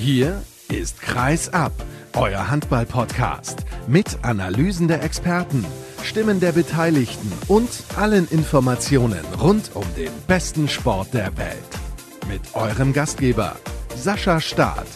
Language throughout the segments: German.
Hier ist Kreis ab, euer Handball-Podcast mit Analysen der Experten, Stimmen der Beteiligten und allen Informationen rund um den besten Sport der Welt. Mit eurem Gastgeber Sascha Staat.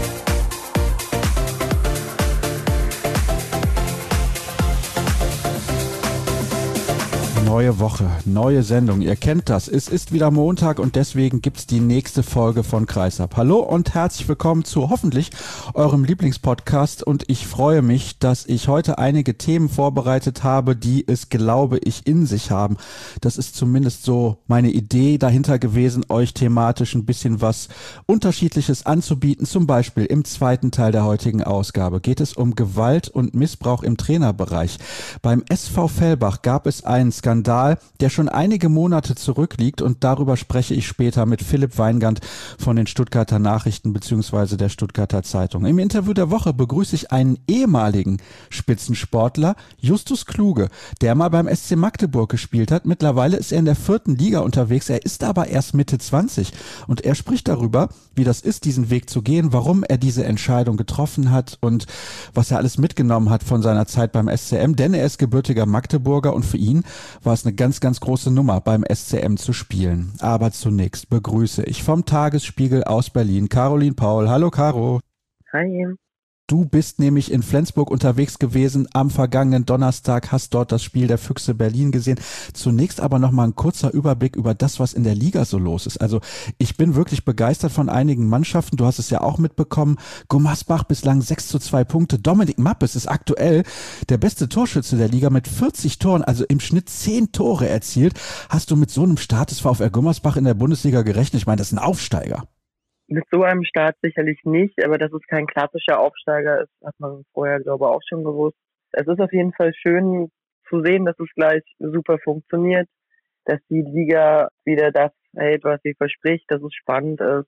Neue Woche, neue Sendung. Ihr kennt das. Es ist wieder Montag und deswegen gibt's die nächste Folge von Kreisab. Hallo und herzlich willkommen zu hoffentlich eurem Lieblingspodcast. Und ich freue mich, dass ich heute einige Themen vorbereitet habe, die es, glaube ich, in sich haben. Das ist zumindest so meine Idee dahinter gewesen, euch thematisch ein bisschen was Unterschiedliches anzubieten. Zum Beispiel im zweiten Teil der heutigen Ausgabe geht es um Gewalt und Missbrauch im Trainerbereich. Beim SV Fellbach gab es einen Skandal, der schon einige Monate zurückliegt, und darüber spreche ich später mit Philipp Weingand von den Stuttgarter Nachrichten bzw. der Stuttgarter Zeitung. Im Interview der Woche begrüße ich einen ehemaligen Spitzensportler, Justus Kluge, der mal beim SC Magdeburg gespielt hat. Mittlerweile ist er in der 4. Liga unterwegs, er ist aber erst Mitte 20 und er spricht darüber, wie das ist, diesen Weg zu gehen, warum er diese Entscheidung getroffen hat und was er alles mitgenommen hat von seiner Zeit beim SCM, denn er ist gebürtiger Magdeburger und für ihn war es eine ganz, ganz große Nummer, beim SCM zu spielen. Aber zunächst begrüße ich vom Tagesspiegel aus Berlin Caroline Paul. Hallo Caro. Hi. Du bist nämlich in Flensburg unterwegs gewesen am vergangenen Donnerstag, hast dort das Spiel der Füchse Berlin gesehen. Zunächst aber nochmal ein kurzer Überblick über das, was in der Liga so los ist. Also ich bin wirklich begeistert von einigen Mannschaften. Du hast es ja auch mitbekommen. Gummersbach bislang 6:2 Punkte. Dominik Mappes ist aktuell der beste Torschütze der Liga mit 40 Toren, also im Schnitt 10 Tore erzielt. Hast du mit so einem Start des VfR Gummersbach in der Bundesliga gerechnet? Ich meine, das ist ein Aufsteiger. Mit so einem Start sicherlich nicht, aber dass es kein klassischer Aufsteiger ist, hat man vorher, glaube ich, auch schon gewusst. Es ist auf jeden Fall schön zu sehen, dass es gleich super funktioniert, dass die Liga wieder das hält, was sie verspricht, dass es spannend ist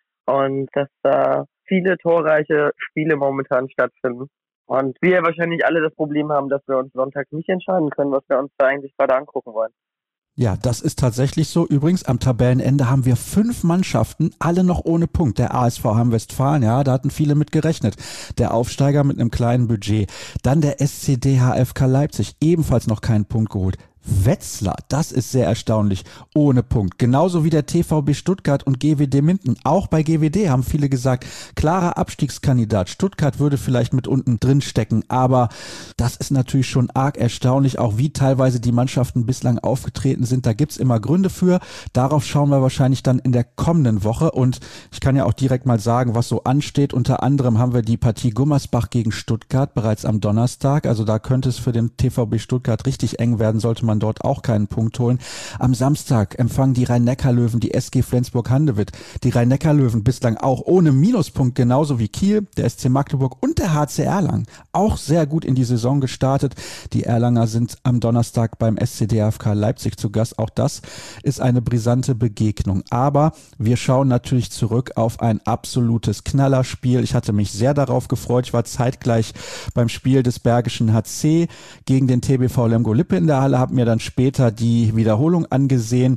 und dass da viele torreiche Spiele momentan stattfinden. Und wir wahrscheinlich alle das Problem haben, dass wir uns Sonntag nicht entscheiden können, was wir uns da eigentlich gerade angucken wollen. Ja, das ist tatsächlich so. Übrigens, am Tabellenende haben wir 5 Mannschaften, alle noch ohne Punkt. Der ASV Hamm-Westfalen, ja, da hatten viele mit gerechnet. Der Aufsteiger mit einem kleinen Budget. Dann der SCD HFK Leipzig, ebenfalls noch keinen Punkt geholt. Wetzlar, das ist sehr erstaunlich, ohne Punkt. Genauso wie der TVB Stuttgart und GWD Minden. Auch bei GWD haben viele gesagt, klarer Abstiegskandidat. Stuttgart würde vielleicht mit unten drin stecken, aber das ist natürlich schon arg erstaunlich, auch wie teilweise die Mannschaften bislang aufgetreten sind. Da gibt's immer Gründe für. Darauf schauen wir wahrscheinlich dann in der kommenden Woche, und ich kann ja auch direkt mal sagen, was so ansteht. Unter anderem haben wir die Partie Gummersbach gegen Stuttgart bereits am Donnerstag. Also da könnte es für den TVB Stuttgart richtig eng werden, sollte man dort auch keinen Punkt holen. Am Samstag empfangen die Rhein-Neckar-Löwen die SG Flensburg-Handewitt. Die Rhein-Neckar-Löwen bislang auch ohne Minuspunkt, genauso wie Kiel, der SC Magdeburg und der HC Erlangen. Auch sehr gut in die Saison gestartet. Die Erlanger sind am Donnerstag beim SCD HFK Leipzig zu Gast. Auch das ist eine brisante Begegnung. Aber wir schauen natürlich zurück auf ein absolutes Knallerspiel. Ich hatte mich sehr darauf gefreut. Ich war zeitgleich beim Spiel des Bergischen HC gegen den TBV Lemgo-Lippe in der Halle, habe mir dann später die Wiederholung angesehen.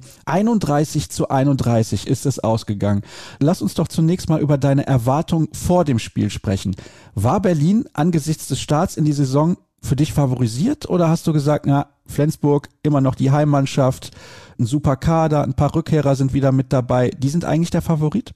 31:31 ist es ausgegangen. Lass uns doch zunächst mal über deine Erwartung vor dem Spiel sprechen. War Berlin angesichts des Starts in die Saison für dich favorisiert, oder hast du gesagt, na, Flensburg immer noch die Heimmannschaft, ein super Kader, ein paar Rückkehrer sind wieder mit dabei, die sind eigentlich der Favorit?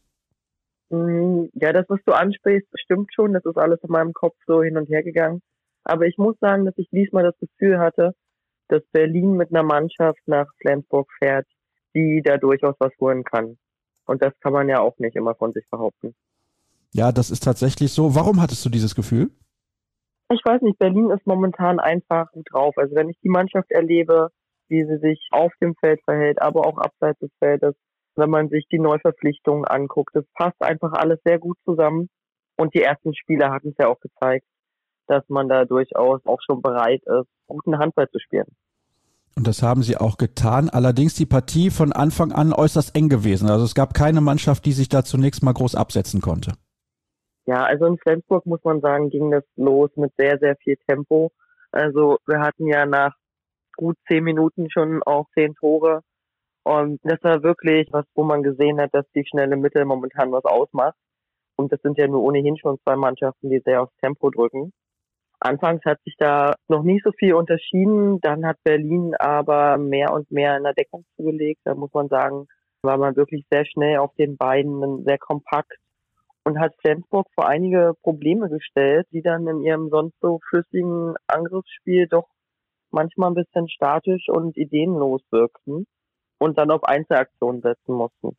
Ja, das, was du ansprichst, stimmt schon. Das ist alles in meinem Kopf so hin und her gegangen. Aber ich muss sagen, dass ich diesmal das Gefühl hatte, dass Berlin mit einer Mannschaft nach Flensburg fährt, die da durchaus was holen kann. Und das kann man ja auch nicht immer von sich behaupten. Ja, das ist tatsächlich so. Warum hattest du dieses Gefühl? Ich weiß nicht, Berlin ist momentan einfach gut drauf. Also wenn ich die Mannschaft erlebe, wie sie sich auf dem Feld verhält, aber auch abseits des Feldes, wenn man sich die Neuverpflichtungen anguckt, das passt einfach alles sehr gut zusammen. Und die ersten Spiele hatten es ja auch gezeigt, dass man da durchaus auch schon bereit ist, guten Handball zu spielen. Und das haben sie auch getan. Allerdings die Partie von Anfang an äußerst eng gewesen. Also es gab keine Mannschaft, die sich da zunächst mal groß absetzen konnte. Ja, also in Flensburg muss man sagen, ging das los mit sehr, sehr viel Tempo. Also wir hatten ja nach gut 10 Minuten schon auch 10 Tore. Und das war wirklich was, wo man gesehen hat, dass die schnelle Mitte momentan was ausmacht. Und das sind ja nur ohnehin schon zwei Mannschaften, die sehr aufs Tempo drücken. Anfangs hat sich da noch nicht so viel unterschieden. Dann hat Berlin aber mehr und mehr in der Deckung zugelegt. Da muss man sagen, war man wirklich sehr schnell auf den Beinen, sehr kompakt und hat Flensburg vor einige Probleme gestellt, die dann in ihrem sonst so flüssigen Angriffsspiel doch manchmal ein bisschen statisch und ideenlos wirkten und dann auf Einzelaktionen setzen mussten.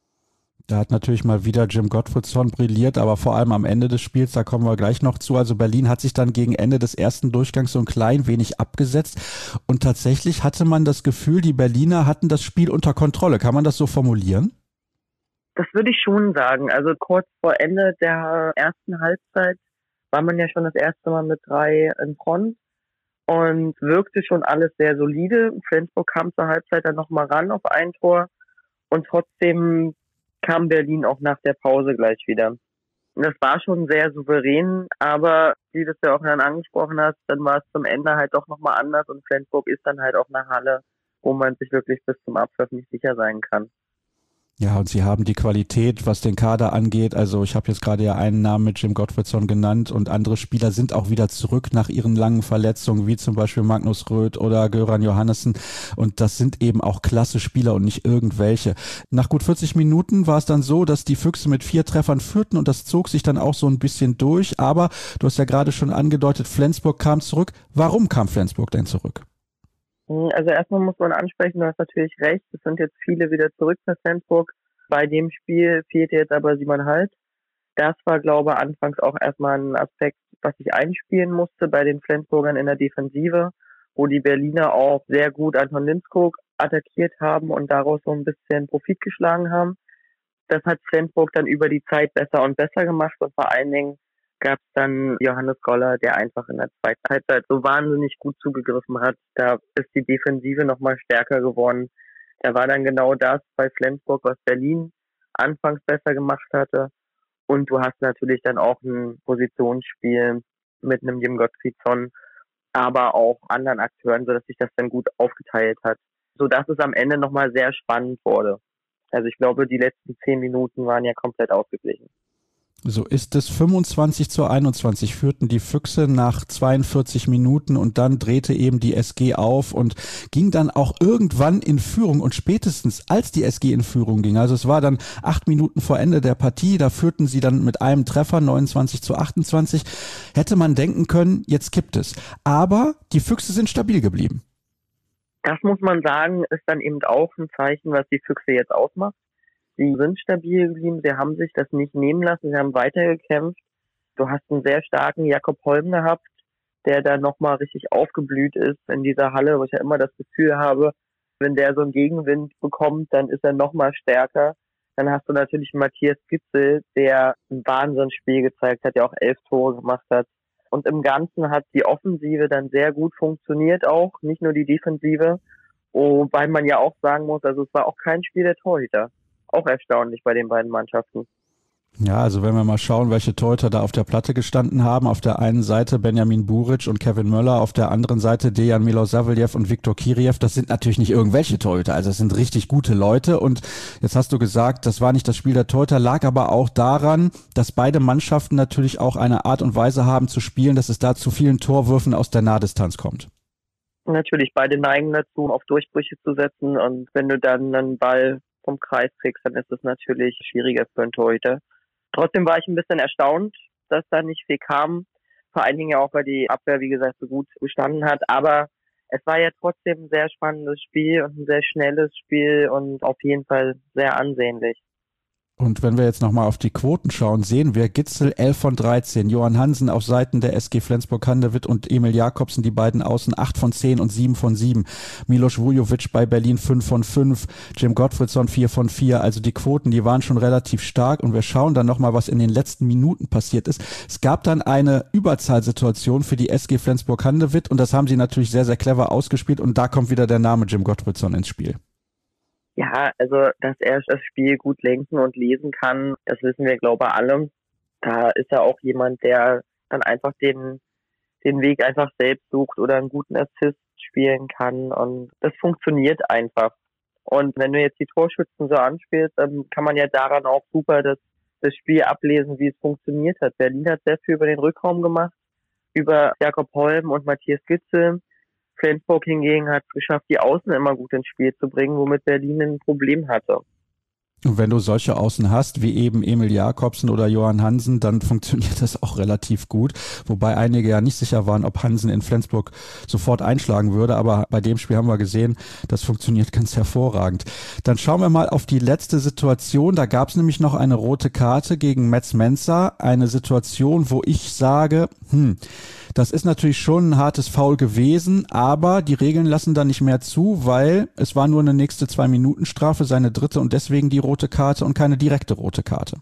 Da hat natürlich mal wieder Jim Gottfriedson brilliert, aber vor allem am Ende des Spiels, da kommen wir gleich noch zu. Also Berlin hat sich dann gegen Ende des ersten Durchgangs so ein klein wenig abgesetzt und tatsächlich hatte man das Gefühl, die Berliner hatten das Spiel unter Kontrolle. Kann man das so formulieren? Das würde ich schon sagen. Also kurz vor Ende der ersten Halbzeit war man ja schon das erste Mal mit 3 in Front und wirkte schon alles sehr solide. Flensburg kam zur Halbzeit dann nochmal ran auf ein Tor und trotzdem kam Berlin auch nach der Pause gleich wieder. Das war schon sehr souverän, aber wie du es ja auch dann angesprochen hast, dann war es zum Ende halt doch nochmal anders und Flensburg ist dann halt auch eine Halle, wo man sich wirklich bis zum Abpfiff nicht sicher sein kann. Ja, und sie haben die Qualität, was den Kader angeht. Also ich habe jetzt gerade ja einen Namen mit Jim Gottfriedson genannt und andere Spieler sind auch wieder zurück nach ihren langen Verletzungen, wie zum Beispiel Magnus Röth oder Göran Johannessen. Und das sind eben auch klasse Spieler und nicht irgendwelche. Nach gut 40 Minuten war es dann so, dass die Füchse mit 4 Treffern führten und das zog sich dann auch so ein bisschen durch. Aber du hast ja gerade schon angedeutet, Flensburg kam zurück. Warum kam Flensburg denn zurück? Also erstmal muss man ansprechen, du hast natürlich recht, es sind jetzt viele wieder zurück nach Flensburg. Bei dem Spiel fehlte jetzt aber Simon Halt. Das war, glaube ich, anfangs auch erstmal ein Aspekt, was ich einspielen musste bei den Flensburgern in der Defensive, wo die Berliner auch sehr gut Anton Lindskog attackiert haben und daraus so ein bisschen Profit geschlagen haben. Das hat Flensburg dann über die Zeit besser und besser gemacht und vor allen Dingen gab es dann Johannes Goller, der einfach in der zweiten Halbzeit so wahnsinnig gut zugegriffen hat. Da ist die Defensive nochmal stärker geworden. Da war dann genau das bei Flensburg, was Berlin anfangs besser gemacht hatte. Und du hast natürlich dann auch ein Positionsspiel mit einem Jim Gottfriedson, aber auch anderen Akteuren, sodass sich das dann gut aufgeteilt hat. Sodass es am Ende nochmal sehr spannend wurde. Also ich glaube, die letzten 10 Minuten waren ja komplett ausgeglichen. So ist es. 25:21 führten die Füchse nach 42 Minuten und dann drehte eben die SG auf und ging dann auch irgendwann in Führung und spätestens als die SG in Führung ging, also es war dann 8 Minuten vor Ende der Partie, da führten sie dann mit einem Treffer 29:28, hätte man denken können, jetzt kippt es. Aber die Füchse sind stabil geblieben. Das muss man sagen, ist dann eben auch ein Zeichen, was die Füchse jetzt ausmacht. Sie sind stabil geblieben, sie haben sich das nicht nehmen lassen, sie haben weitergekämpft. Du hast einen sehr starken Jakob Holm gehabt, der da nochmal richtig aufgeblüht ist in dieser Halle, wo ich ja immer das Gefühl habe, wenn der so einen Gegenwind bekommt, dann ist er nochmal stärker. Dann hast du natürlich Matthias Gitzel, der ein Wahnsinnsspiel gezeigt hat, der auch 11 Tore gemacht hat. Und im Ganzen hat die Offensive dann sehr gut funktioniert auch, nicht nur die Defensive. Wobei man ja auch sagen muss, also es war auch kein Spiel der Torhüter. Auch erstaunlich bei den beiden Mannschaften. Ja, also wenn wir mal schauen, welche Torhüter da auf der Platte gestanden haben. Auf der einen Seite Benjamin Buric und Kevin Möller, auf der anderen Seite Dejan Milosavljev und Viktor Kiriev. Das sind natürlich nicht irgendwelche Torhüter, also es sind richtig gute Leute. Und jetzt hast du gesagt, das war nicht das Spiel der Torhüter, lag aber auch daran, dass beide Mannschaften natürlich auch eine Art und Weise haben zu spielen, dass es da zu vielen Torwürfen aus der Nahdistanz kommt. Natürlich, beide neigen dazu, auf Durchbrüche zu setzen. Und wenn du dann einen Ball vom Kreis kriegst, dann ist es natürlich schwieriger für einen Torhüter. Trotzdem war ich ein bisschen erstaunt, dass da nicht viel kam. Vor allen Dingen ja auch, weil die Abwehr, wie gesagt, so gut gestanden hat. Aber es war ja trotzdem ein sehr spannendes Spiel und ein sehr schnelles Spiel und auf jeden Fall sehr ansehnlich. Und wenn wir jetzt nochmal auf die Quoten schauen, sehen wir Gitzel 11 von 13, Johann Hansen auf Seiten der SG Flensburg-Handewitt und Emil Jakobsen, die beiden Außen 8 von 10 und 7 von 7. Milos Vujovic bei Berlin 5 von 5, Jim Gottfriedson 4 von 4. Also die Quoten, die waren schon relativ stark und wir schauen dann nochmal, was in den letzten Minuten passiert ist. Es gab dann eine Überzahlsituation für die SG Flensburg-Handewitt und das haben sie natürlich sehr, sehr clever ausgespielt und da kommt wieder der Name Jim Gottfriedson ins Spiel. Ja, also, dass er das Spiel gut lenken und lesen kann, das wissen wir, glaube ich, alle. Da ist er auch jemand, der dann einfach den Weg einfach selbst sucht oder einen guten Assist spielen kann und das funktioniert einfach. Und wenn du jetzt die Torschützen so anspielst, dann kann man ja daran auch super das das Spiel ablesen, wie es funktioniert hat. Berlin hat sehr viel über den Rückraum gemacht, über Jakob Holm und Matthias Gitzel. Flensburg hingegen hat es geschafft, die Außen immer gut ins Spiel zu bringen, womit Berlin ein Problem hatte. Und wenn du solche Außen hast, wie eben Emil Jakobsen oder Johann Hansen, dann funktioniert das auch relativ gut. Wobei einige ja nicht sicher waren, ob Hansen in Flensburg sofort einschlagen würde. Aber bei dem Spiel haben wir gesehen, das funktioniert ganz hervorragend. Dann schauen wir mal auf die letzte Situation. Da gab es nämlich noch eine rote Karte gegen Metz Mensa. Eine Situation, wo ich sage, das ist natürlich schon ein hartes Foul gewesen, aber die Regeln lassen da nicht mehr zu, weil es war nur eine nächste 2-Minuten-Strafe, seine dritte und deswegen die rote Karte und keine direkte rote Karte.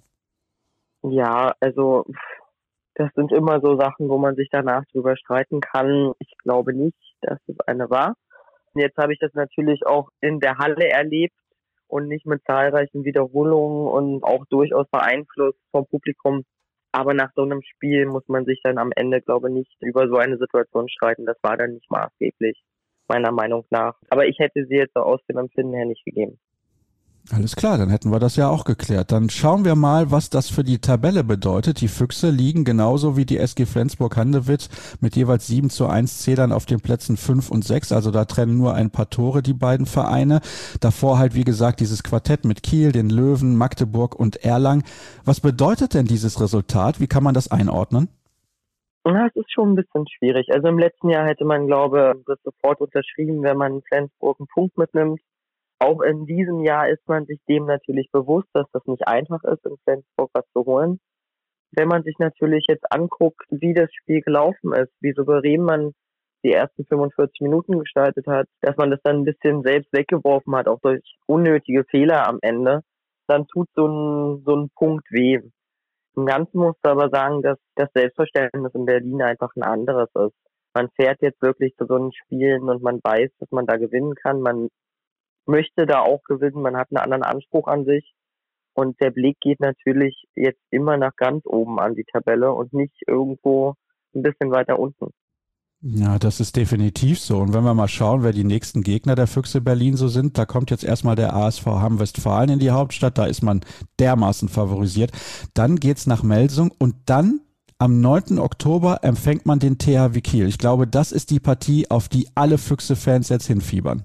Ja, also das sind immer so Sachen, wo man sich danach drüber streiten kann. Ich glaube nicht, dass es eine war. Jetzt habe ich das natürlich auch in der Halle erlebt und nicht mit zahlreichen Wiederholungen und auch durchaus beeinflusst vom Publikum. Aber nach so einem Spiel muss man sich dann am Ende, glaube ich, nicht über so eine Situation streiten. Das war dann nicht maßgeblich, meiner Meinung nach. Aber ich hätte sie jetzt aus dem Empfinden her nicht gegeben. Alles klar, dann hätten wir das ja auch geklärt. Dann schauen wir mal, was das für die Tabelle bedeutet. Die Füchse liegen genauso wie die SG Flensburg-Handewitt mit jeweils 7:1 Zählern auf den Plätzen 5 und 6. Also da trennen nur ein paar Tore die beiden Vereine. Davor halt, wie gesagt, dieses Quartett mit Kiel, den Löwen, Magdeburg und Erlangen. Was bedeutet denn dieses Resultat? Wie kann man das einordnen? Ja, es ist schon ein bisschen schwierig. Also im letzten Jahr hätte man, glaube ich, das sofort unterschrieben, wenn man Flensburg einen Punkt mitnimmt. Auch in diesem Jahr ist man sich dem natürlich bewusst, dass das nicht einfach ist, in Flensburg was zu holen. Wenn man sich natürlich jetzt anguckt, wie das Spiel gelaufen ist, wie souverän man die ersten 45 Minuten gestaltet hat, dass man das dann ein bisschen selbst weggeworfen hat, auch durch unnötige Fehler am Ende, dann tut so ein Punkt weh. Im Ganzen musst du aber sagen, dass das Selbstverständnis in Berlin einfach ein anderes ist. Man fährt jetzt wirklich zu so einen Spielen und man weiß, dass man da gewinnen kann. Man möchte da auch gewinnen, man hat einen anderen Anspruch an sich und der Blick geht natürlich jetzt immer nach ganz oben an die Tabelle und nicht irgendwo ein bisschen weiter unten. Ja, das ist definitiv so. Und wenn wir mal schauen, wer die nächsten Gegner der Füchse Berlin so sind, da kommt jetzt erstmal der ASV Hamm-Westfalen in die Hauptstadt, da ist man dermaßen favorisiert. Dann geht's nach Melsung und dann am 9. Oktober empfängt man den THW Kiel. Ich glaube, das ist die Partie, auf die alle Füchse-Fans jetzt hinfiebern.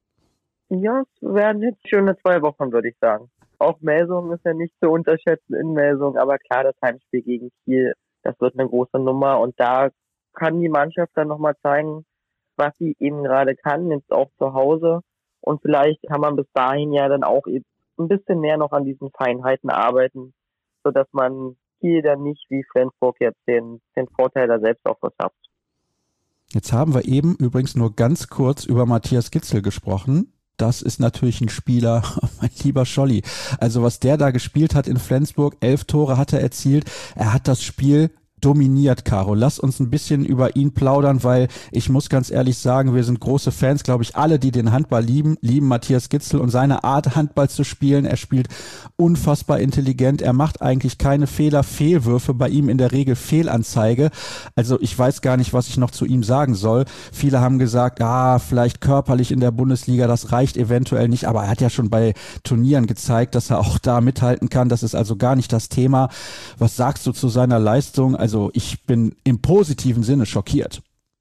Ja, es werden jetzt schöne 2 Wochen, würde ich sagen. Auch Melsung ist ja nicht zu unterschätzen in Melsung, aber klar, das Heimspiel gegen Kiel, das wird eine große Nummer und da kann die Mannschaft dann nochmal zeigen, was sie eben gerade kann, jetzt auch zu Hause und vielleicht kann man bis dahin ja dann auch eben ein bisschen mehr noch an diesen Feinheiten arbeiten, sodass man Kiel dann nicht wie Flensburg jetzt den Vorteil da selbst auch verschafft. Jetzt haben wir eben übrigens nur ganz kurz über Matthias Gitzel gesprochen. Das ist natürlich ein Spieler, mein lieber Scholli. Also was der da gespielt hat in Flensburg, 11 Tore hat er erzielt. Er hat das Spiel dominiert, Caro. Lass uns ein bisschen über ihn plaudern, weil ich muss ganz ehrlich sagen, wir sind große Fans, glaube ich, alle, die den Handball lieben Matthias Gitzel und seine Art, Handball zu spielen. Er spielt unfassbar intelligent. Er macht eigentlich keine Fehler, Fehlwürfe, bei ihm in der Regel Fehlanzeige. Also ich weiß gar nicht, was ich noch zu ihm sagen soll. Viele haben gesagt, vielleicht körperlich in der Bundesliga, das reicht eventuell nicht, aber er hat ja schon bei Turnieren gezeigt, dass er auch da mithalten kann. Das ist also gar nicht das Thema. Was sagst du zu seiner Leistung? Also ich bin im positiven Sinne schockiert.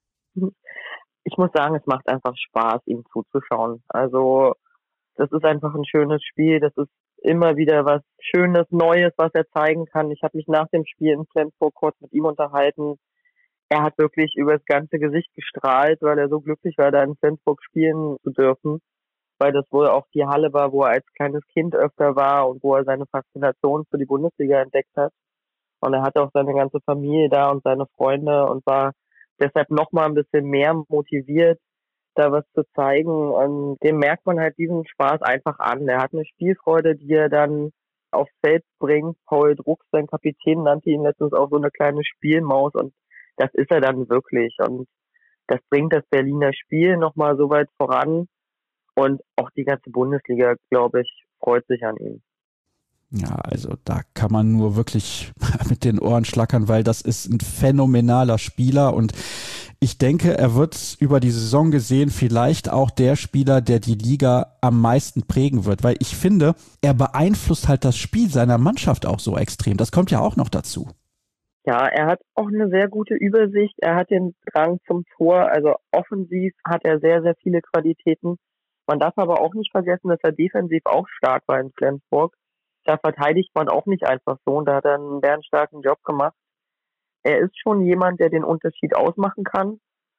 Ich muss sagen, es macht einfach Spaß, ihm zuzuschauen. Also das ist einfach ein schönes Spiel. Das ist immer wieder was Schönes, Neues, was er zeigen kann. Ich habe mich nach dem Spiel in Flensburg kurz mit ihm unterhalten. Er hat wirklich über das ganze Gesicht gestrahlt, weil er so glücklich war, da in Flensburg spielen zu dürfen. Weil das wohl auch die Halle war, wo er als kleines Kind öfter war und wo er seine Faszination für die Bundesliga entdeckt hat. Und er hatte auch seine ganze Familie da und seine Freunde und war deshalb nochmal ein bisschen mehr motiviert, da was zu zeigen. Und dem merkt man halt diesen Spaß einfach an. Er hat eine Spielfreude, die er dann aufs Feld bringt. Paul Drucks, sein Kapitän, nannte ihn letztens auch so eine kleine Spielmaus. Und das ist er dann wirklich. Und das bringt das Berliner Spiel nochmal so weit voran. Und auch die ganze Bundesliga, glaube ich, freut sich an ihm. Ja, also da kann man nur wirklich mit den Ohren schlackern, weil das ist ein phänomenaler Spieler und Ich denke, er wird über die Saison gesehen vielleicht auch der Spieler, der die Liga am meisten prägen wird, weil ich finde, er beeinflusst halt das Spiel seiner Mannschaft auch so extrem. Das kommt ja auch noch dazu. Ja, er hat auch eine sehr gute Übersicht. Er hat den Drang zum Tor. Also offensiv hat er sehr, sehr viele Qualitäten. Man darf aber auch nicht vergessen, dass er defensiv auch stark war in Flensburg. Da verteidigt man auch nicht einfach so und da hat er einen bärenstarken Job gemacht. Er ist schon jemand, der den Unterschied ausmachen kann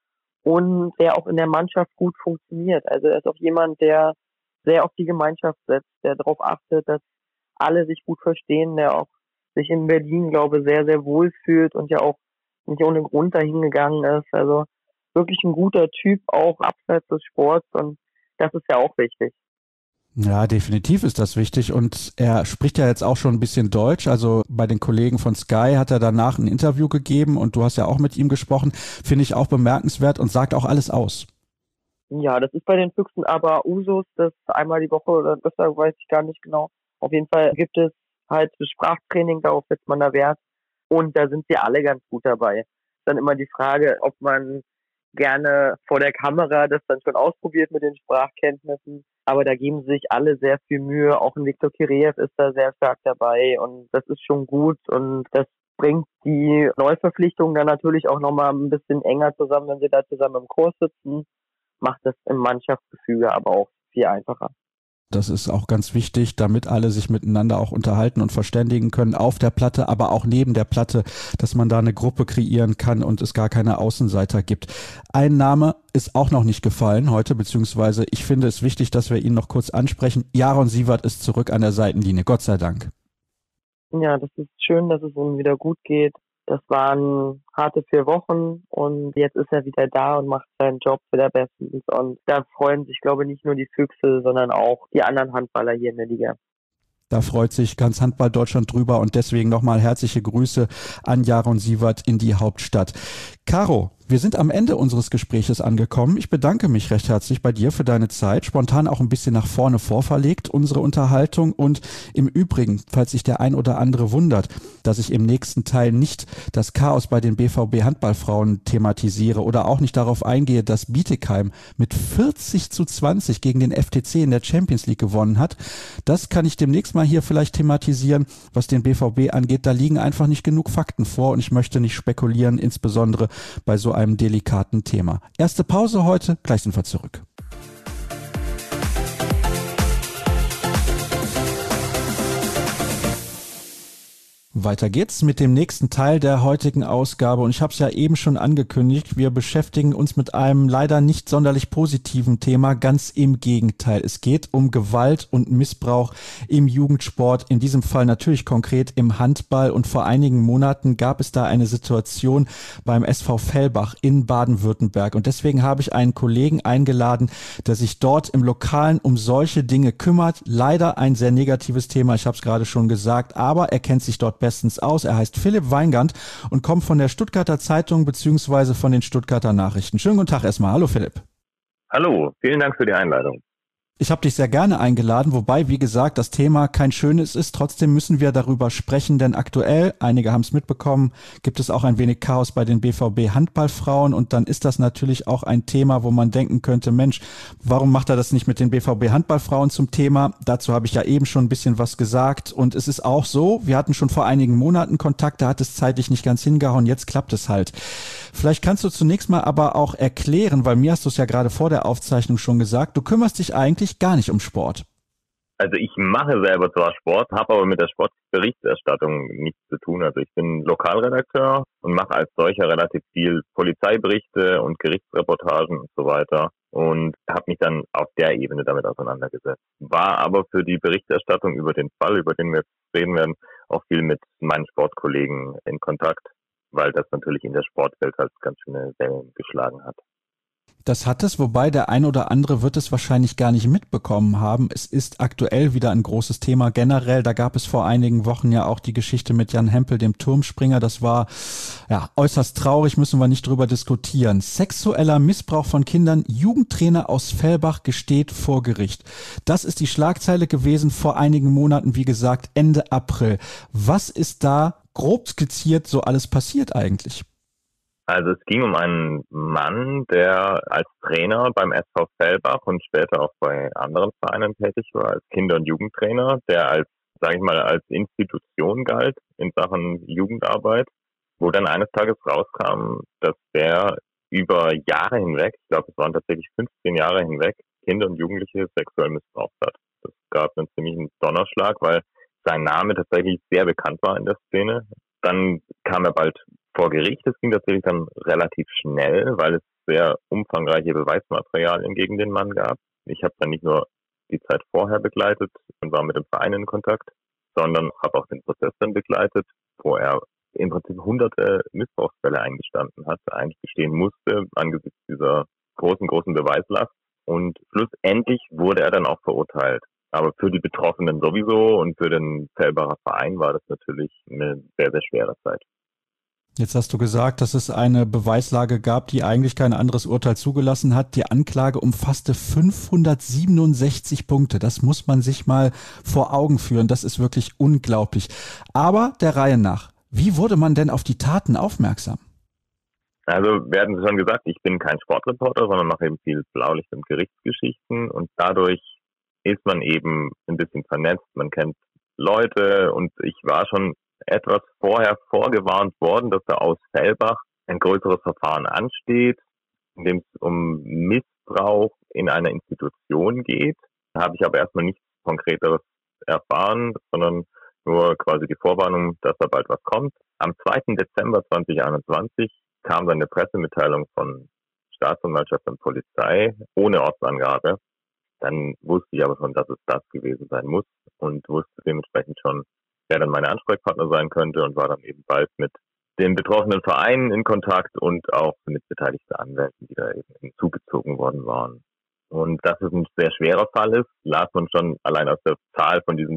und der auch in der Mannschaft gut funktioniert. Also er ist auch jemand, der sehr auf die Gemeinschaft setzt, der darauf achtet, dass alle sich gut verstehen, der auch sich in Berlin, glaube ich, sehr, sehr wohl fühlt und ja auch nicht ohne Grund dahin gegangen ist. Also wirklich ein guter Typ, auch abseits des Sports, und das ist ja auch wichtig. Ja, definitiv ist das wichtig und er spricht ja jetzt auch schon ein bisschen Deutsch, also bei den Kollegen von Sky hat er danach ein Interview gegeben und du hast ja auch mit ihm gesprochen, finde ich auch bemerkenswert und sagt auch alles aus. Ja, das ist bei den Füchsen aber Usus, das einmal die Woche oder besser, weiß ich gar nicht genau. Auf jeden Fall gibt es halt Sprachtraining, darauf setzt man da Wert und da sind sie alle ganz gut dabei. Dann immer die Frage, ob man gerne vor der Kamera das dann schon ausprobiert mit den Sprachkenntnissen. Aber da geben sich alle sehr viel Mühe. Auch ein Viktor Kireev ist da sehr stark dabei und das ist schon gut und das bringt die Neuverpflichtungen dann natürlich auch nochmal ein bisschen enger zusammen, wenn sie da zusammen im Kurs sitzen. Macht das im Mannschaftsgefüge aber auch viel einfacher. Das ist auch ganz wichtig, damit alle sich miteinander auch unterhalten und verständigen können auf der Platte, aber auch neben der Platte, dass man da eine Gruppe kreieren kann und es gar keine Außenseiter gibt. Ein Name ist auch noch nicht gefallen heute, beziehungsweise ich finde es wichtig, dass wir ihn noch kurz ansprechen. Jaron Siewert ist zurück an der Seitenlinie, Gott sei Dank. Ja, das ist schön, dass es ihm wieder gut geht. Das waren harte 4 Wochen und jetzt ist er wieder da und macht seinen Job wieder bestens. Und da freuen sich, glaube ich, nicht nur die Füchse, sondern auch die anderen Handballer hier in der Liga. Da freut sich ganz Handball Deutschland drüber und deswegen nochmal herzliche Grüße an Jaron Siewert in die Hauptstadt. Caro, wir sind am Ende unseres Gespräches angekommen. Ich bedanke mich recht herzlich bei dir für deine Zeit. Spontan auch ein bisschen nach vorne vorverlegt, unsere Unterhaltung. Und im Übrigen, falls sich der ein oder andere wundert, dass ich im nächsten Teil nicht das Chaos bei den BVB Handballfrauen thematisiere oder auch nicht darauf eingehe, dass Bietigheim mit 40-20 gegen den FTC in der Champions League gewonnen hat. Das kann ich demnächst mal hier vielleicht thematisieren, was den BVB angeht. Da liegen einfach nicht genug Fakten vor und ich möchte nicht spekulieren, insbesondere bei so einem delikaten Thema. Erste Pause heute, gleich sind wir zurück. Weiter geht's mit dem nächsten Teil der heutigen Ausgabe und ich habe es ja eben schon angekündigt, wir beschäftigen uns mit einem leider nicht sonderlich positiven Thema, ganz im Gegenteil. Es geht um Gewalt und Missbrauch im Jugendsport, in diesem Fall natürlich konkret im Handball und vor einigen Monaten gab es da eine Situation beim SV Fellbach in Baden-Württemberg und deswegen habe ich einen Kollegen eingeladen, der sich dort im Lokalen um solche Dinge kümmert. Leider ein sehr negatives Thema, ich habe es gerade schon gesagt, aber er kennt sich dort bestens aus. Er heißt Philipp Weingand und kommt von der Stuttgarter Zeitung bzw. von den Stuttgarter Nachrichten. Schönen guten Tag erstmal. Hallo Philipp. Hallo, vielen Dank für die Einladung. Ich habe dich sehr gerne eingeladen, wobei, wie gesagt, das Thema kein schönes ist. Trotzdem müssen wir darüber sprechen, denn aktuell, einige haben es mitbekommen, gibt es auch ein wenig Chaos bei den BVB Handballfrauen und dann ist das natürlich auch ein Thema, wo man denken könnte, Mensch, warum macht er das nicht mit den BVB Handballfrauen zum Thema? Dazu habe ich ja eben schon ein bisschen was gesagt und es ist auch so, wir hatten schon vor einigen Monaten Kontakt, da hat es zeitlich nicht ganz hingehauen, jetzt klappt es halt. Vielleicht kannst du zunächst mal aber auch erklären, weil mir hast du es ja gerade vor der Aufzeichnung schon gesagt, du kümmerst dich eigentlich gar nicht um Sport. Also ich mache selber zwar Sport, habe aber mit der Sportberichterstattung nichts zu tun. Also ich bin Lokalredakteur und mache als solcher relativ viel Polizeiberichte und Gerichtsreportagen und so weiter und habe mich dann auf der Ebene damit auseinandergesetzt. War aber für die Berichterstattung über den Fall, über den wir jetzt reden werden, auch viel mit meinen Sportkollegen in Kontakt, weil das natürlich in der Sportwelt halt ganz schöne Wellen geschlagen hat. Das hat es, wobei der ein oder andere wird es wahrscheinlich gar nicht mitbekommen haben. Es ist aktuell wieder ein großes Thema generell. Da gab es vor einigen Wochen ja auch die Geschichte mit Jan Hempel, dem Turmspringer. Das war ja äußerst traurig, müssen wir nicht drüber diskutieren. Sexueller Missbrauch von Kindern, Jugendtrainer aus Fellbach gesteht vor Gericht. Das ist die Schlagzeile gewesen vor einigen Monaten, wie gesagt, Ende April. Was ist da grob skizziert so alles passiert eigentlich? Also es ging um einen Mann, der als Trainer beim SV Fellbach und später auch bei anderen Vereinen tätig war, als Kinder- und Jugendtrainer, der als, sage ich mal, als Institution galt in Sachen Jugendarbeit, wo dann eines Tages rauskam, dass der über Jahre hinweg, ich glaube es waren tatsächlich 15 Jahre hinweg, Kinder und Jugendliche sexuell missbraucht hat. Das gab einen ziemlichen Donnerschlag, weil sein Name tatsächlich sehr bekannt war in der Szene. Dann kam er bald vor Gericht. Das ging tatsächlich dann relativ schnell, weil es sehr umfangreiche Beweismaterialien gegen den Mann gab. Ich habe dann nicht nur die Zeit vorher begleitet und war mit dem Verein in Kontakt, sondern habe auch den Prozess dann begleitet, wo er im Prinzip hunderte Missbrauchsfälle eingestanden hat, eigentlich bestehen musste angesichts dieser großen Beweislast. Und schlussendlich wurde er dann auch verurteilt. Aber für die Betroffenen sowieso und für den Fellbacher Verein war das natürlich eine sehr, sehr schwere Zeit. Jetzt hast du gesagt, dass es eine Beweislage gab, die eigentlich kein anderes Urteil zugelassen hat. Die Anklage umfasste 567 Punkte. Das muss man sich mal vor Augen führen. Das ist wirklich unglaublich. Aber der Reihe nach, wie wurde man denn auf die Taten aufmerksam? Also, wir hatten schon gesagt, ich bin kein Sportreporter, sondern mache eben viel Blaulicht- und Gerichtsgeschichten. Und dadurch ist man eben ein bisschen vernetzt. Man kennt Leute und ich war schon etwas vorher vorgewarnt worden, dass da aus Fellbach ein größeres Verfahren ansteht, in dem es um Missbrauch in einer Institution geht. Da habe ich aber erstmal nichts Konkreteres erfahren, sondern nur quasi die Vorwarnung, dass da bald was kommt. Am 2. Dezember 2021 kam dann eine Pressemitteilung von Staatsanwaltschaft und Polizei ohne Ortsangabe. Dann wusste ich aber schon, dass es das gewesen sein muss und wusste dementsprechend schon, wer dann meine Ansprechpartner sein könnte und war dann eben bald mit den betroffenen Vereinen in Kontakt und auch mit beteiligten Anwälten, die da eben hinzugezogen worden waren. Und dass es ein sehr schwerer Fall ist, las man schon allein aus der Zahl von diesen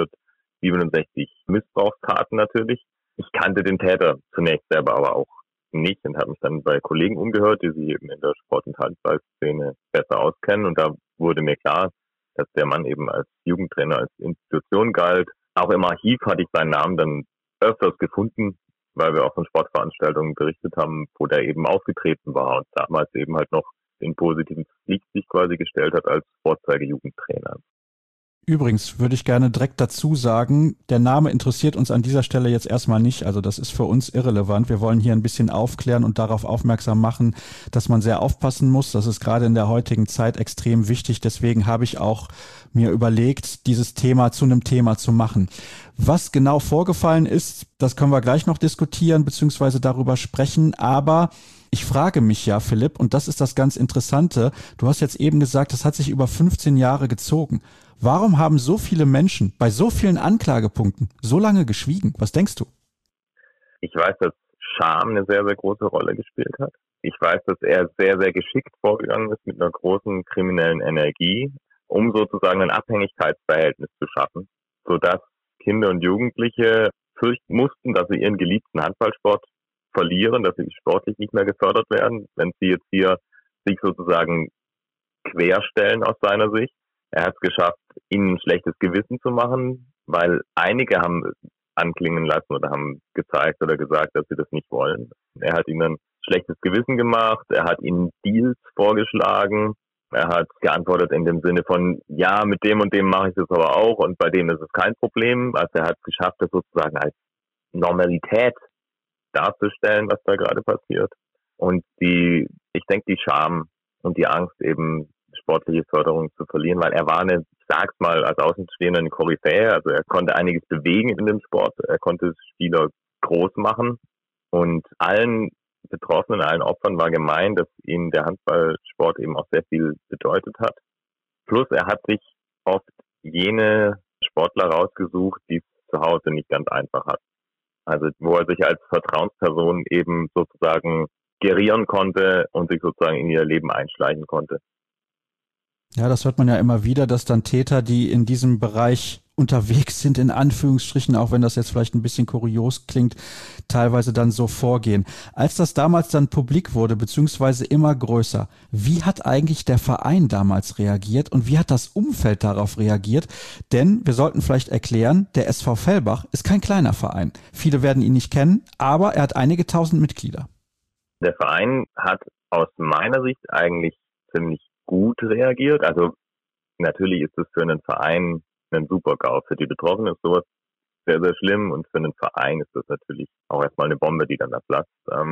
567 Missbrauchstaten natürlich. Ich kannte den Täter zunächst selber aber auch nicht und habe mich dann bei Kollegen umgehört, die sich eben in der Sport- und Handballszene besser auskennen. Und da wurde mir klar, dass der Mann eben als Jugendtrainer, als Institution galt. Auch im Archiv hatte ich seinen Namen dann öfters gefunden, weil wir auch von Sportveranstaltungen berichtet haben, wo der eben aufgetreten war und damals eben halt noch in positiven Licht sich quasi gestellt hat als Vorzeige-Jugendtrainer. Übrigens würde ich gerne direkt dazu sagen, der Name interessiert uns an dieser Stelle jetzt erstmal nicht. Also das ist für uns irrelevant. Wir wollen hier ein bisschen aufklären und darauf aufmerksam machen, dass man sehr aufpassen muss. Das ist gerade in der heutigen Zeit extrem wichtig. Deswegen habe ich auch mir überlegt, dieses Thema zu einem Thema zu machen. Was genau vorgefallen ist, das können wir gleich noch diskutieren bzw. darüber sprechen. Aber ich frage mich ja, Philipp, und das ist das ganz Interessante, du hast jetzt eben gesagt, das hat sich über 15 Jahre gezogen. Warum haben so viele Menschen bei so vielen Anklagepunkten so lange geschwiegen? Was denkst du? Ich weiß, dass Scham eine sehr, sehr große Rolle gespielt hat. Ich weiß, dass er sehr, sehr geschickt vorgegangen ist mit einer großen kriminellen Energie, um sozusagen ein Abhängigkeitsverhältnis zu schaffen, sodass Kinder und Jugendliche fürchten mussten, dass sie ihren geliebten Handballsport verlieren, dass sie sportlich nicht mehr gefördert werden, wenn sie jetzt hier sich sozusagen querstellen aus seiner Sicht. Er hat es geschafft, ihnen ein schlechtes Gewissen zu machen, weil einige haben anklingen lassen oder haben gezeigt oder gesagt, dass sie das nicht wollen. Er hat ihnen ein schlechtes Gewissen gemacht, er hat ihnen Deals vorgeschlagen, er hat geantwortet in dem Sinne von, ja, mit dem und dem mache ich das aber auch und bei dem ist es kein Problem. Also er hat es geschafft, das sozusagen als Normalität darzustellen, was da gerade passiert. Und ich denke, die Scham und die Angst eben sportliche Förderung zu verlieren, weil er war ich sag's mal als Außenstehender, eine Koryphäe, also er konnte einiges bewegen in dem Sport, er konnte Spieler groß machen und allen Betroffenen, allen Opfern war gemein, dass ihnen der Handballsport eben auch sehr viel bedeutet hat. Plus er hat sich oft jene Sportler rausgesucht, die es zu Hause nicht ganz einfach hat. Also wo er sich als Vertrauensperson eben sozusagen gerieren konnte und sich sozusagen in ihr Leben einschleichen konnte. Ja, das hört man ja immer wieder, dass dann Täter, die in diesem Bereich unterwegs sind, in Anführungsstrichen, auch wenn das jetzt vielleicht ein bisschen kurios klingt, teilweise dann so vorgehen. Als das damals dann publik wurde, beziehungsweise immer größer, wie hat eigentlich der Verein damals reagiert und wie hat das Umfeld darauf reagiert? Denn wir sollten vielleicht erklären, der SV Fellbach ist kein kleiner Verein. Viele werden ihn nicht kennen, aber er hat einige tausend Mitglieder. Der Verein hat aus meiner Sicht eigentlich ziemlich gut reagiert. Also natürlich ist es für einen Verein ein Super-GAU. Für die Betroffenen ist sowas sehr, sehr schlimm und für einen Verein ist das natürlich auch erstmal eine Bombe, die dann da platzt.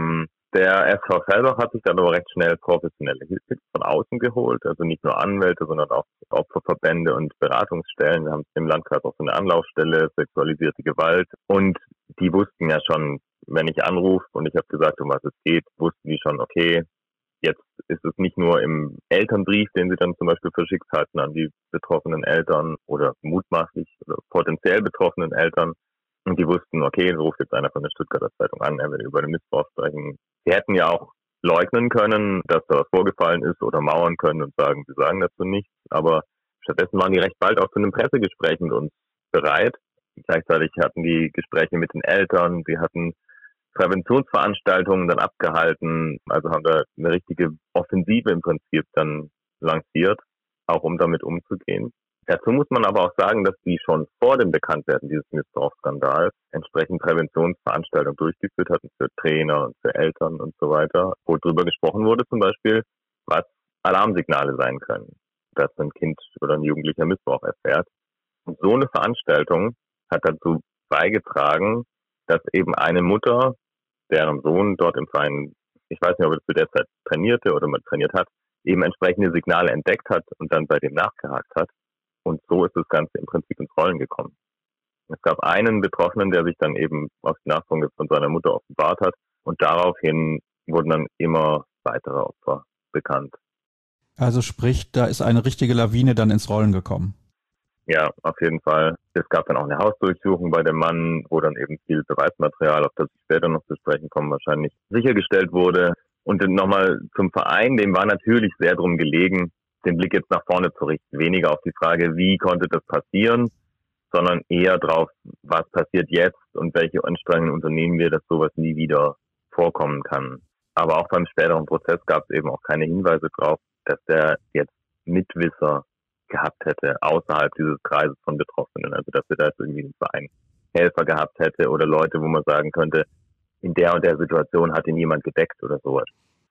Der SV Fellbach hat sich dann aber recht schnell professionelle Hilfe von außen geholt, also nicht nur Anwälte, sondern auch Opferverbände und Beratungsstellen. Wir haben im Landkreis auch so eine Anlaufstelle, sexualisierte Gewalt, und die wussten ja schon, wenn ich anrufe und ich habe gesagt, um was es geht, wussten die schon, okay, jetzt ist es nicht nur im Elternbrief, den sie dann zum Beispiel verschickt hatten an die betroffenen Eltern oder mutmaßlich oder potenziell betroffenen Eltern. Und die wussten, okay, ruft jetzt einer von der Stuttgarter Zeitung an, er will über den Missbrauch sprechen. Sie hätten ja auch leugnen können, dass da was vorgefallen ist oder mauern können und sagen, sie sagen dazu nichts. Aber stattdessen waren die recht bald auch zu einem Pressegespräch mit uns bereit. Gleichzeitig hatten die Gespräche mit den Eltern, sie hatten Präventionsveranstaltungen dann abgehalten, also haben da eine richtige Offensive im Prinzip dann lanciert, auch um damit umzugehen. Dazu muss man aber auch sagen, dass die schon vor dem Bekanntwerden dieses Missbrauchsskandals entsprechend Präventionsveranstaltungen durchgeführt hatten für Trainer und für Eltern und so weiter, wo drüber gesprochen wurde zum Beispiel, was Alarmsignale sein können, dass ein Kind oder ein Jugendlicher Missbrauch erfährt. Und so eine Veranstaltung hat dazu beigetragen, dass eben eine Mutter, deren Sohn dort im Verein, ich weiß nicht, ob er zu der Zeit trainierte oder mal trainiert hat, eben entsprechende Signale entdeckt hat und dann bei dem nachgehakt hat. Und so ist das Ganze im Prinzip ins Rollen gekommen. Es gab einen Betroffenen, der sich dann eben auf die Nachfrage von seiner Mutter offenbart hat. Und daraufhin wurden dann immer weitere Opfer bekannt. Also sprich, da ist eine richtige Lawine dann ins Rollen gekommen. Ja, auf jeden Fall. Es gab dann auch eine Hausdurchsuchung bei dem Mann, wo dann eben viel Beweismaterial, auf das ich später noch zu sprechen komme, wahrscheinlich sichergestellt wurde. Und dann nochmal zum Verein, dem war natürlich sehr drum gelegen, den Blick jetzt nach vorne zu richten. Weniger auf die Frage, wie konnte das passieren, sondern eher drauf, was passiert jetzt und welche Anstrengungen unternehmen wir, dass sowas nie wieder vorkommen kann. Aber auch beim späteren Prozess gab es eben auch keine Hinweise drauf, dass der jetzt Mitwisser gehabt hätte, außerhalb dieses Kreises von Betroffenen. Also dass wir da jetzt irgendwie einen Verein Helfer gehabt hätte oder Leute, wo man sagen könnte, in der und der Situation hat ihn jemand gedeckt oder sowas.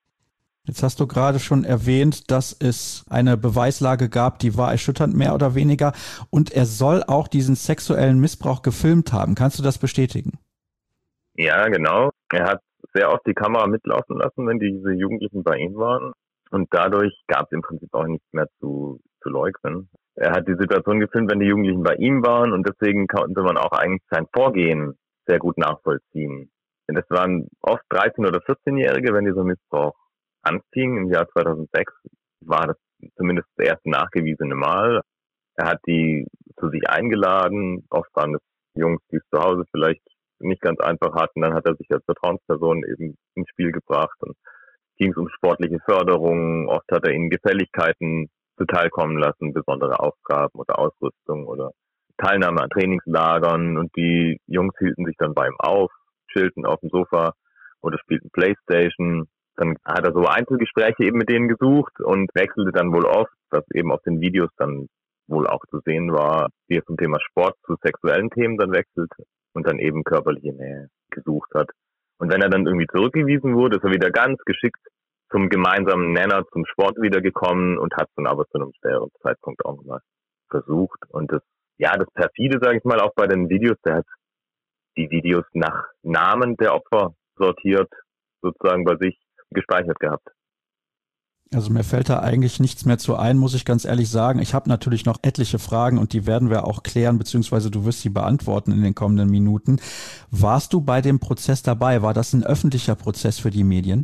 Jetzt hast du gerade schon erwähnt, dass es eine Beweislage gab, die war erschütternd, mehr oder weniger. Und er soll auch diesen sexuellen Missbrauch gefilmt haben. Kannst du das bestätigen? Ja, genau. Er hat sehr oft die Kamera mitlaufen lassen, wenn diese Jugendlichen bei ihm waren. Und dadurch gab es im Prinzip auch nichts mehr zu leugnen. Er hat die Situation gefilmt, wenn die Jugendlichen bei ihm waren. Und deswegen konnte man auch eigentlich sein Vorgehen sehr gut nachvollziehen. Denn das waren oft 13- oder 14-Jährige, wenn dieser Missbrauch anfing. Im Jahr 2006 war das zumindest das erste nachgewiesene Mal. Er hat die zu sich eingeladen. Oft waren das Jungs, die es zu Hause vielleicht nicht ganz einfach hatten. Dann hat er sich als Vertrauensperson eben ins Spiel gebracht und ging es um sportliche Förderung. Oft hat er ihnen Gefälligkeiten zuteilkommen lassen, besondere Aufgaben oder Ausrüstung oder Teilnahme an Trainingslagern. Und die Jungs hielten sich dann bei ihm auf, chillten auf dem Sofa oder spielten Playstation. Dann hat er so Einzelgespräche eben mit denen gesucht und wechselte dann wohl oft, was eben auf den Videos dann wohl auch zu sehen war, wie er zum Thema Sport zu sexuellen Themen dann wechselt und dann eben körperliche Nähe gesucht hat. Und wenn er dann irgendwie zurückgewiesen wurde, ist er wieder ganz geschickt zum gemeinsamen Nenner, zum Sport wiedergekommen und hat dann aber zu einem späteren Zeitpunkt auch nochmal versucht. Und das perfide, sage ich mal, auch bei den Videos, der hat die Videos nach Namen der Opfer sortiert, sozusagen bei sich gespeichert gehabt. Also mir fällt da eigentlich nichts mehr zu ein, muss ich ganz ehrlich sagen. Ich habe natürlich noch etliche Fragen und die werden wir auch klären, beziehungsweise du wirst sie beantworten in den kommenden Minuten. Warst du bei dem Prozess dabei? War das ein öffentlicher Prozess für die Medien?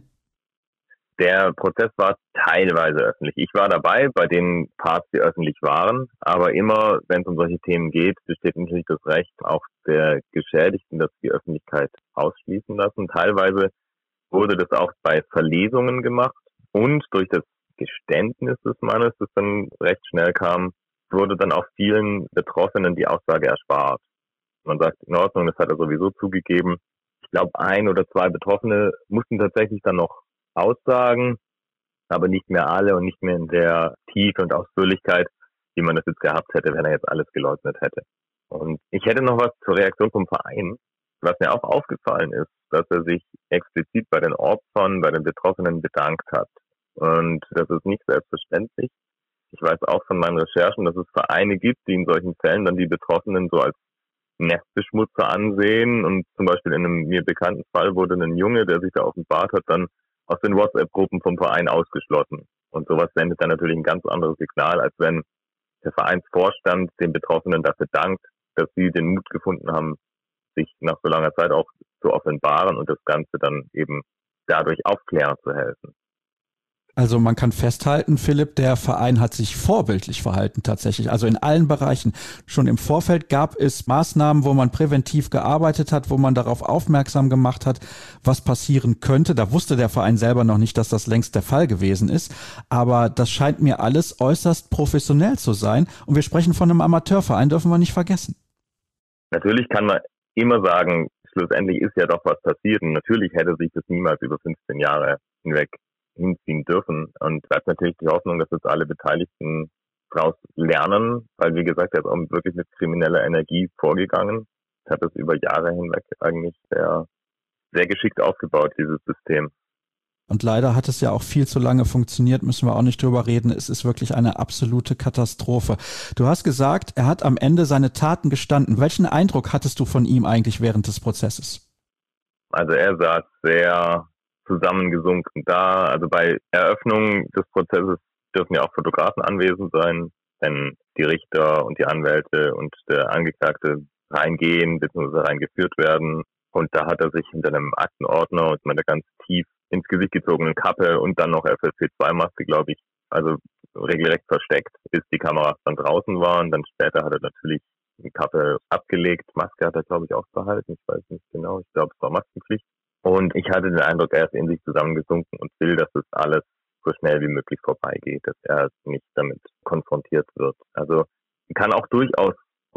Der Prozess war teilweise öffentlich. Ich war dabei bei den Parts, die öffentlich waren, aber immer, wenn es um solche Themen geht, besteht natürlich das Recht auch der Geschädigten, dass sie die Öffentlichkeit ausschließen lassen. Teilweise wurde das auch bei Verlesungen gemacht. Und durch das Geständnis des Mannes, das dann recht schnell kam, wurde dann auch vielen Betroffenen die Aussage erspart. Man sagt, in Ordnung, das hat er sowieso zugegeben. Ich glaube, 1 oder 2 Betroffene mussten tatsächlich dann noch aussagen, aber nicht mehr alle und nicht mehr in der Tiefe und Ausführlichkeit, wie man das jetzt gehabt hätte, wenn er jetzt alles geleugnet hätte. Und ich hätte noch was zur Reaktion vom Verein. Was mir auch aufgefallen ist, dass er sich explizit bei den Opfern, bei den Betroffenen bedankt hat. Und das ist nicht selbstverständlich. Ich weiß auch von meinen Recherchen, dass es Vereine gibt, die in solchen Fällen dann die Betroffenen so als Nestbeschmutzer ansehen. Und zum Beispiel in einem mir bekannten Fall wurde ein Junge, der sich da offenbart hat, dann aus den WhatsApp-Gruppen vom Verein ausgeschlossen. Und sowas sendet dann natürlich ein ganz anderes Signal, als wenn der Vereinsvorstand den Betroffenen dafür dankt, dass sie den Mut gefunden haben, sich nach so langer Zeit auch zu offenbaren und das Ganze dann eben dadurch aufklären zu helfen. Also man kann festhalten, Philipp, der Verein hat sich vorbildlich verhalten tatsächlich, also in allen Bereichen. Schon im Vorfeld gab es Maßnahmen, wo man präventiv gearbeitet hat, wo man darauf aufmerksam gemacht hat, was passieren könnte. Da wusste der Verein selber noch nicht, dass das längst der Fall gewesen ist. Aber das scheint mir alles äußerst professionell zu sein. Und wir sprechen von einem Amateurverein, dürfen wir nicht vergessen. Natürlich kann man immer sagen, schlussendlich ist ja doch was passiert. Und natürlich hätte sich das niemals über 15 Jahre hinweg hinziehen dürfen. Und bleibt natürlich die Hoffnung, dass jetzt alle Beteiligten daraus lernen, weil wie gesagt, er ist auch wirklich mit krimineller Energie vorgegangen. Er hat es über Jahre hinweg eigentlich sehr geschickt aufgebaut, dieses System. Und leider hat es ja auch viel zu lange funktioniert, müssen wir auch nicht drüber reden. Es ist wirklich eine absolute Katastrophe. Du hast gesagt, er hat am Ende seine Taten gestanden. Welchen Eindruck hattest du von ihm eigentlich während des Prozesses? Also er saß sehr zusammengesunken da. Also bei Eröffnung des Prozesses dürfen ja auch Fotografen anwesend sein, wenn die Richter und die Anwälte und der Angeklagte reingehen bzw. reingeführt werden. Und da hat er sich hinter einem Aktenordner und mit einer ganz tief ins Gesicht gezogenen Kappe und dann noch FFP2-Maske, glaube ich, also regelrecht versteckt, bis die Kameras dann draußen waren. Dann später hat er natürlich die Kappe abgelegt. Maske hat er, glaube ich, auch behalten. Ich weiß nicht genau. Ich glaube, es war Maskenpflicht. Und ich hatte den Eindruck, er ist in sich zusammengesunken und will, dass das alles so schnell wie möglich vorbeigeht, dass er nicht damit konfrontiert wird. Also kann auch durchaus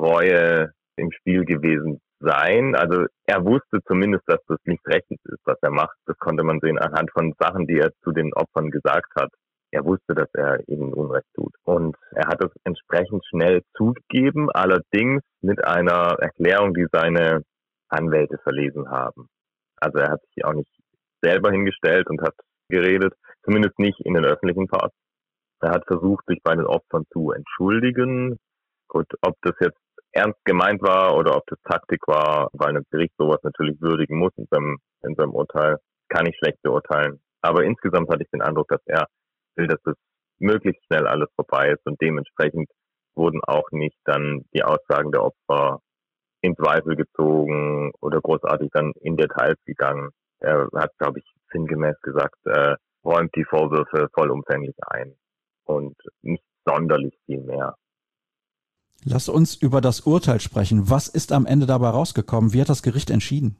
Reue im Spiel gewesen sein. Also er wusste zumindest, dass das nicht rechtens ist, was er macht. Das konnte man sehen anhand von Sachen, die er zu den Opfern gesagt hat. Er wusste, dass er ihnen Unrecht tut. Und er hat es entsprechend schnell zugegeben, allerdings mit einer Erklärung, die seine Anwälte verlesen haben. Also er hat sich auch nicht selber hingestellt und hat geredet, zumindest nicht in den öffentlichen Parts. Er hat versucht, sich bei den Opfern zu entschuldigen. Gut, ob das jetzt ernst gemeint war oder ob das Taktik war, weil ein Gericht sowas natürlich würdigen muss in seinem Urteil, kann ich schlecht beurteilen. Aber insgesamt hatte ich den Eindruck, dass er will, dass das möglichst schnell alles vorbei ist und dementsprechend wurden auch nicht dann die Aussagen der Opfer in Zweifel gezogen oder großartig dann in Details gegangen. Er hat, glaube ich, sinngemäß gesagt, räumt die Vorwürfe vollumfänglich ein und nicht sonderlich viel mehr. Lass uns über das Urteil sprechen. Was ist am Ende dabei rausgekommen? Wie hat das Gericht entschieden?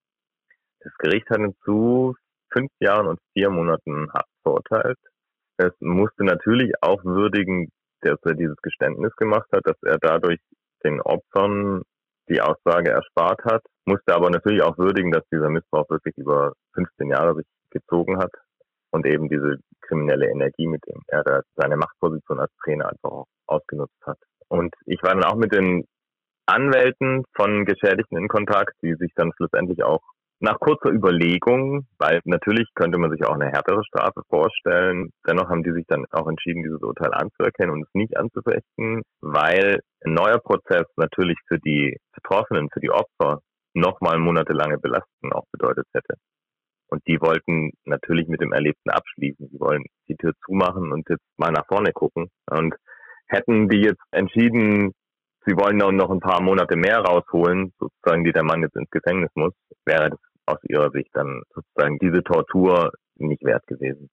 Das Gericht hat ihn zu 5 Jahren und 4 Monaten Haft verurteilt. Es musste natürlich auch würdigen, dass er dieses Geständnis gemacht hat, dass er dadurch den Opfern die Aussage erspart hat, musste aber natürlich auch würdigen, dass dieser Missbrauch wirklich über 15 Jahre sich gezogen hat und eben diese kriminelle Energie, mit dem er da seine Machtposition als Trainer einfach auch ausgenutzt hat. Und ich war dann auch mit den Anwälten von Geschädigten in Kontakt, die sich dann schlussendlich auch nach kurzer Überlegung, weil natürlich könnte man sich auch eine härtere Strafe vorstellen, dennoch haben die sich dann auch entschieden, dieses Urteil anzuerkennen und es nicht anzufechten, weil ein neuer Prozess natürlich für die Betroffenen, für die Opfer nochmal monatelange Belastung auch bedeutet hätte. Und die wollten natürlich mit dem Erlebten abschließen. Die wollen die Tür zumachen und jetzt mal nach vorne gucken. Und hätten die jetzt entschieden, sie wollen noch ein paar Monate mehr rausholen, sozusagen, die der Mann jetzt ins Gefängnis muss, wäre das aus ihrer Sicht dann sozusagen diese Tortur nicht wert gewesen.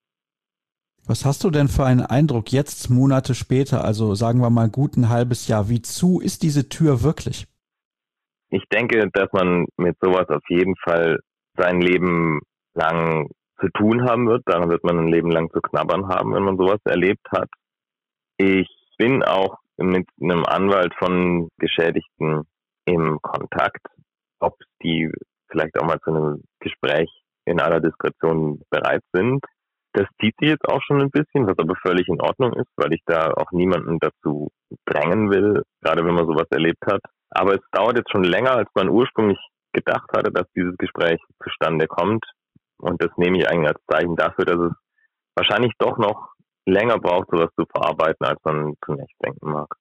Was hast du denn für einen Eindruck jetzt, Monate später, also sagen wir mal gut ein halbes Jahr, wie zu ist diese Tür wirklich? Ich denke, dass man mit sowas auf jeden Fall sein Leben lang zu tun haben wird. Daran wird man ein Leben lang zu knabbern haben, wenn man sowas erlebt hat. Ich bin auch mit einem Anwalt von Geschädigten im Kontakt, ob die vielleicht auch mal zu einem Gespräch in aller Diskretion bereit sind. Das zieht sich jetzt auch schon ein bisschen, was aber völlig in Ordnung ist, weil ich da auch niemanden dazu drängen will, gerade wenn man sowas erlebt hat. Aber es dauert jetzt schon länger, als man ursprünglich gedacht hatte, dass dieses Gespräch zustande kommt. Und das nehme ich eigentlich als Zeichen dafür, dass es wahrscheinlich doch noch länger braucht, sowas zu verarbeiten, als man zunächst denken mag.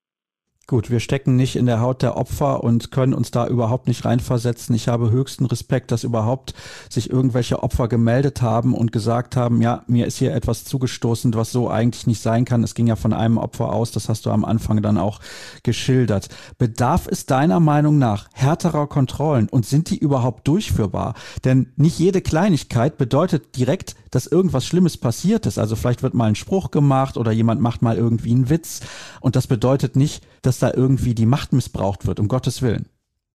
Gut, wir stecken nicht in der Haut der Opfer und können uns da überhaupt nicht reinversetzen. Ich habe höchsten Respekt, dass überhaupt sich irgendwelche Opfer gemeldet haben und gesagt haben, ja, mir ist hier etwas zugestoßen, was so eigentlich nicht sein kann. Es ging ja von einem Opfer aus, das hast du am Anfang dann auch geschildert. Bedarf es deiner Meinung nach härterer Kontrollen und sind die überhaupt durchführbar? Denn nicht jede Kleinigkeit bedeutet direkt, dass irgendwas Schlimmes passiert ist. Also vielleicht wird mal ein Spruch gemacht oder jemand macht mal irgendwie einen Witz und das bedeutet nicht, dass da irgendwie die Macht missbraucht wird, um Gottes Willen.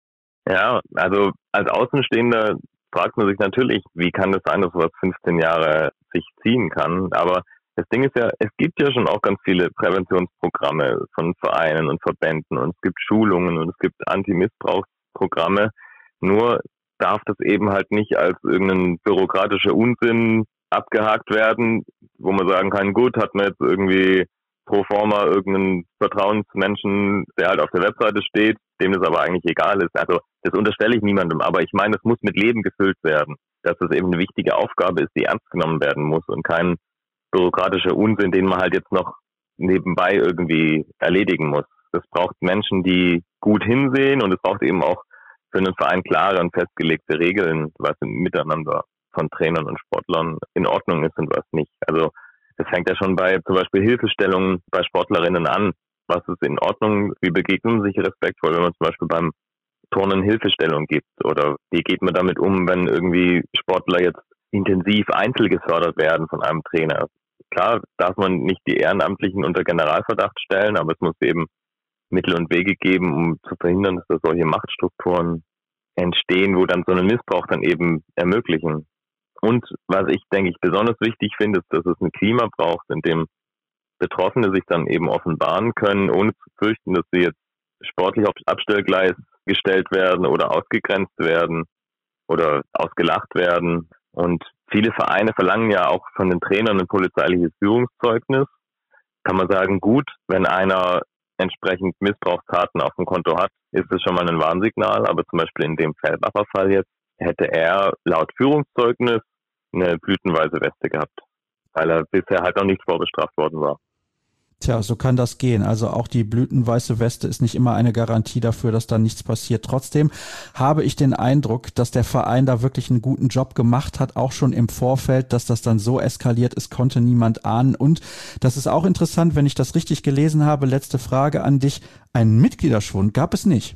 Ja, also als Außenstehender fragt man sich natürlich, wie kann es sein, dass sowas 15 Jahre sich ziehen kann. Aber das Ding ist ja, es gibt ja schon auch ganz viele Präventionsprogramme von Vereinen und Verbänden und es gibt Schulungen und es gibt Anti-Missbrauchsprogramme. Nur darf das eben halt nicht als irgendein bürokratischer Unsinn abgehakt werden, wo man sagen kann, gut, hat man jetzt irgendwie pro forma irgendeinen Vertrauensmenschen, der halt auf der Webseite steht, dem das aber eigentlich egal ist. Also das unterstelle ich niemandem, aber ich meine, das muss mit Leben gefüllt werden, dass das eben eine wichtige Aufgabe ist, die ernst genommen werden muss und kein bürokratischer Unsinn, den man halt jetzt noch nebenbei irgendwie erledigen muss. Das braucht Menschen, die gut hinsehen und es braucht eben auch für einen Verein klare und festgelegte Regeln, was im Miteinander von Trainern und Sportlern in Ordnung ist und was nicht. Also das fängt ja schon bei zum Beispiel Hilfestellungen bei Sportlerinnen an. Was ist in Ordnung? Wie begegnen sich respektvoll, wenn man zum Beispiel beim Turnen Hilfestellung gibt? Oder wie geht man damit um, wenn irgendwie Sportler jetzt intensiv einzeln gefördert werden von einem Trainer? Klar darf man nicht die Ehrenamtlichen unter Generalverdacht stellen, aber es muss eben Mittel und Wege geben, um zu verhindern, dass da solche Machtstrukturen entstehen, wo dann so einen Missbrauch dann eben ermöglichen. Und was ich, denke ich, besonders wichtig finde, ist, dass es ein Klima braucht, in dem Betroffene sich dann eben offenbaren können, ohne zu fürchten, dass sie jetzt sportlich aufs Abstellgleis gestellt werden oder ausgegrenzt werden oder ausgelacht werden. Und viele Vereine verlangen ja auch von den Trainern ein polizeiliches Führungszeugnis. Kann man sagen, gut, wenn einer entsprechend Missbrauchstaten auf dem Konto hat, ist das schon mal ein Warnsignal. Aber zum Beispiel in dem Feldbacher Fall jetzt hätte er laut Führungszeugnis eine blütenweiße Weste gehabt, weil er bisher halt noch nicht vorbestraft worden war. Tja, so kann das gehen. Also auch die blütenweiße Weste ist nicht immer eine Garantie dafür, dass da nichts passiert. Trotzdem habe ich den Eindruck, dass der Verein da wirklich einen guten Job gemacht hat, auch schon im Vorfeld, dass das dann so eskaliert ist, konnte niemand ahnen. Und das ist auch interessant, wenn ich das richtig gelesen habe. Letzte Frage an dich. Einen Mitgliederschwund gab es nicht?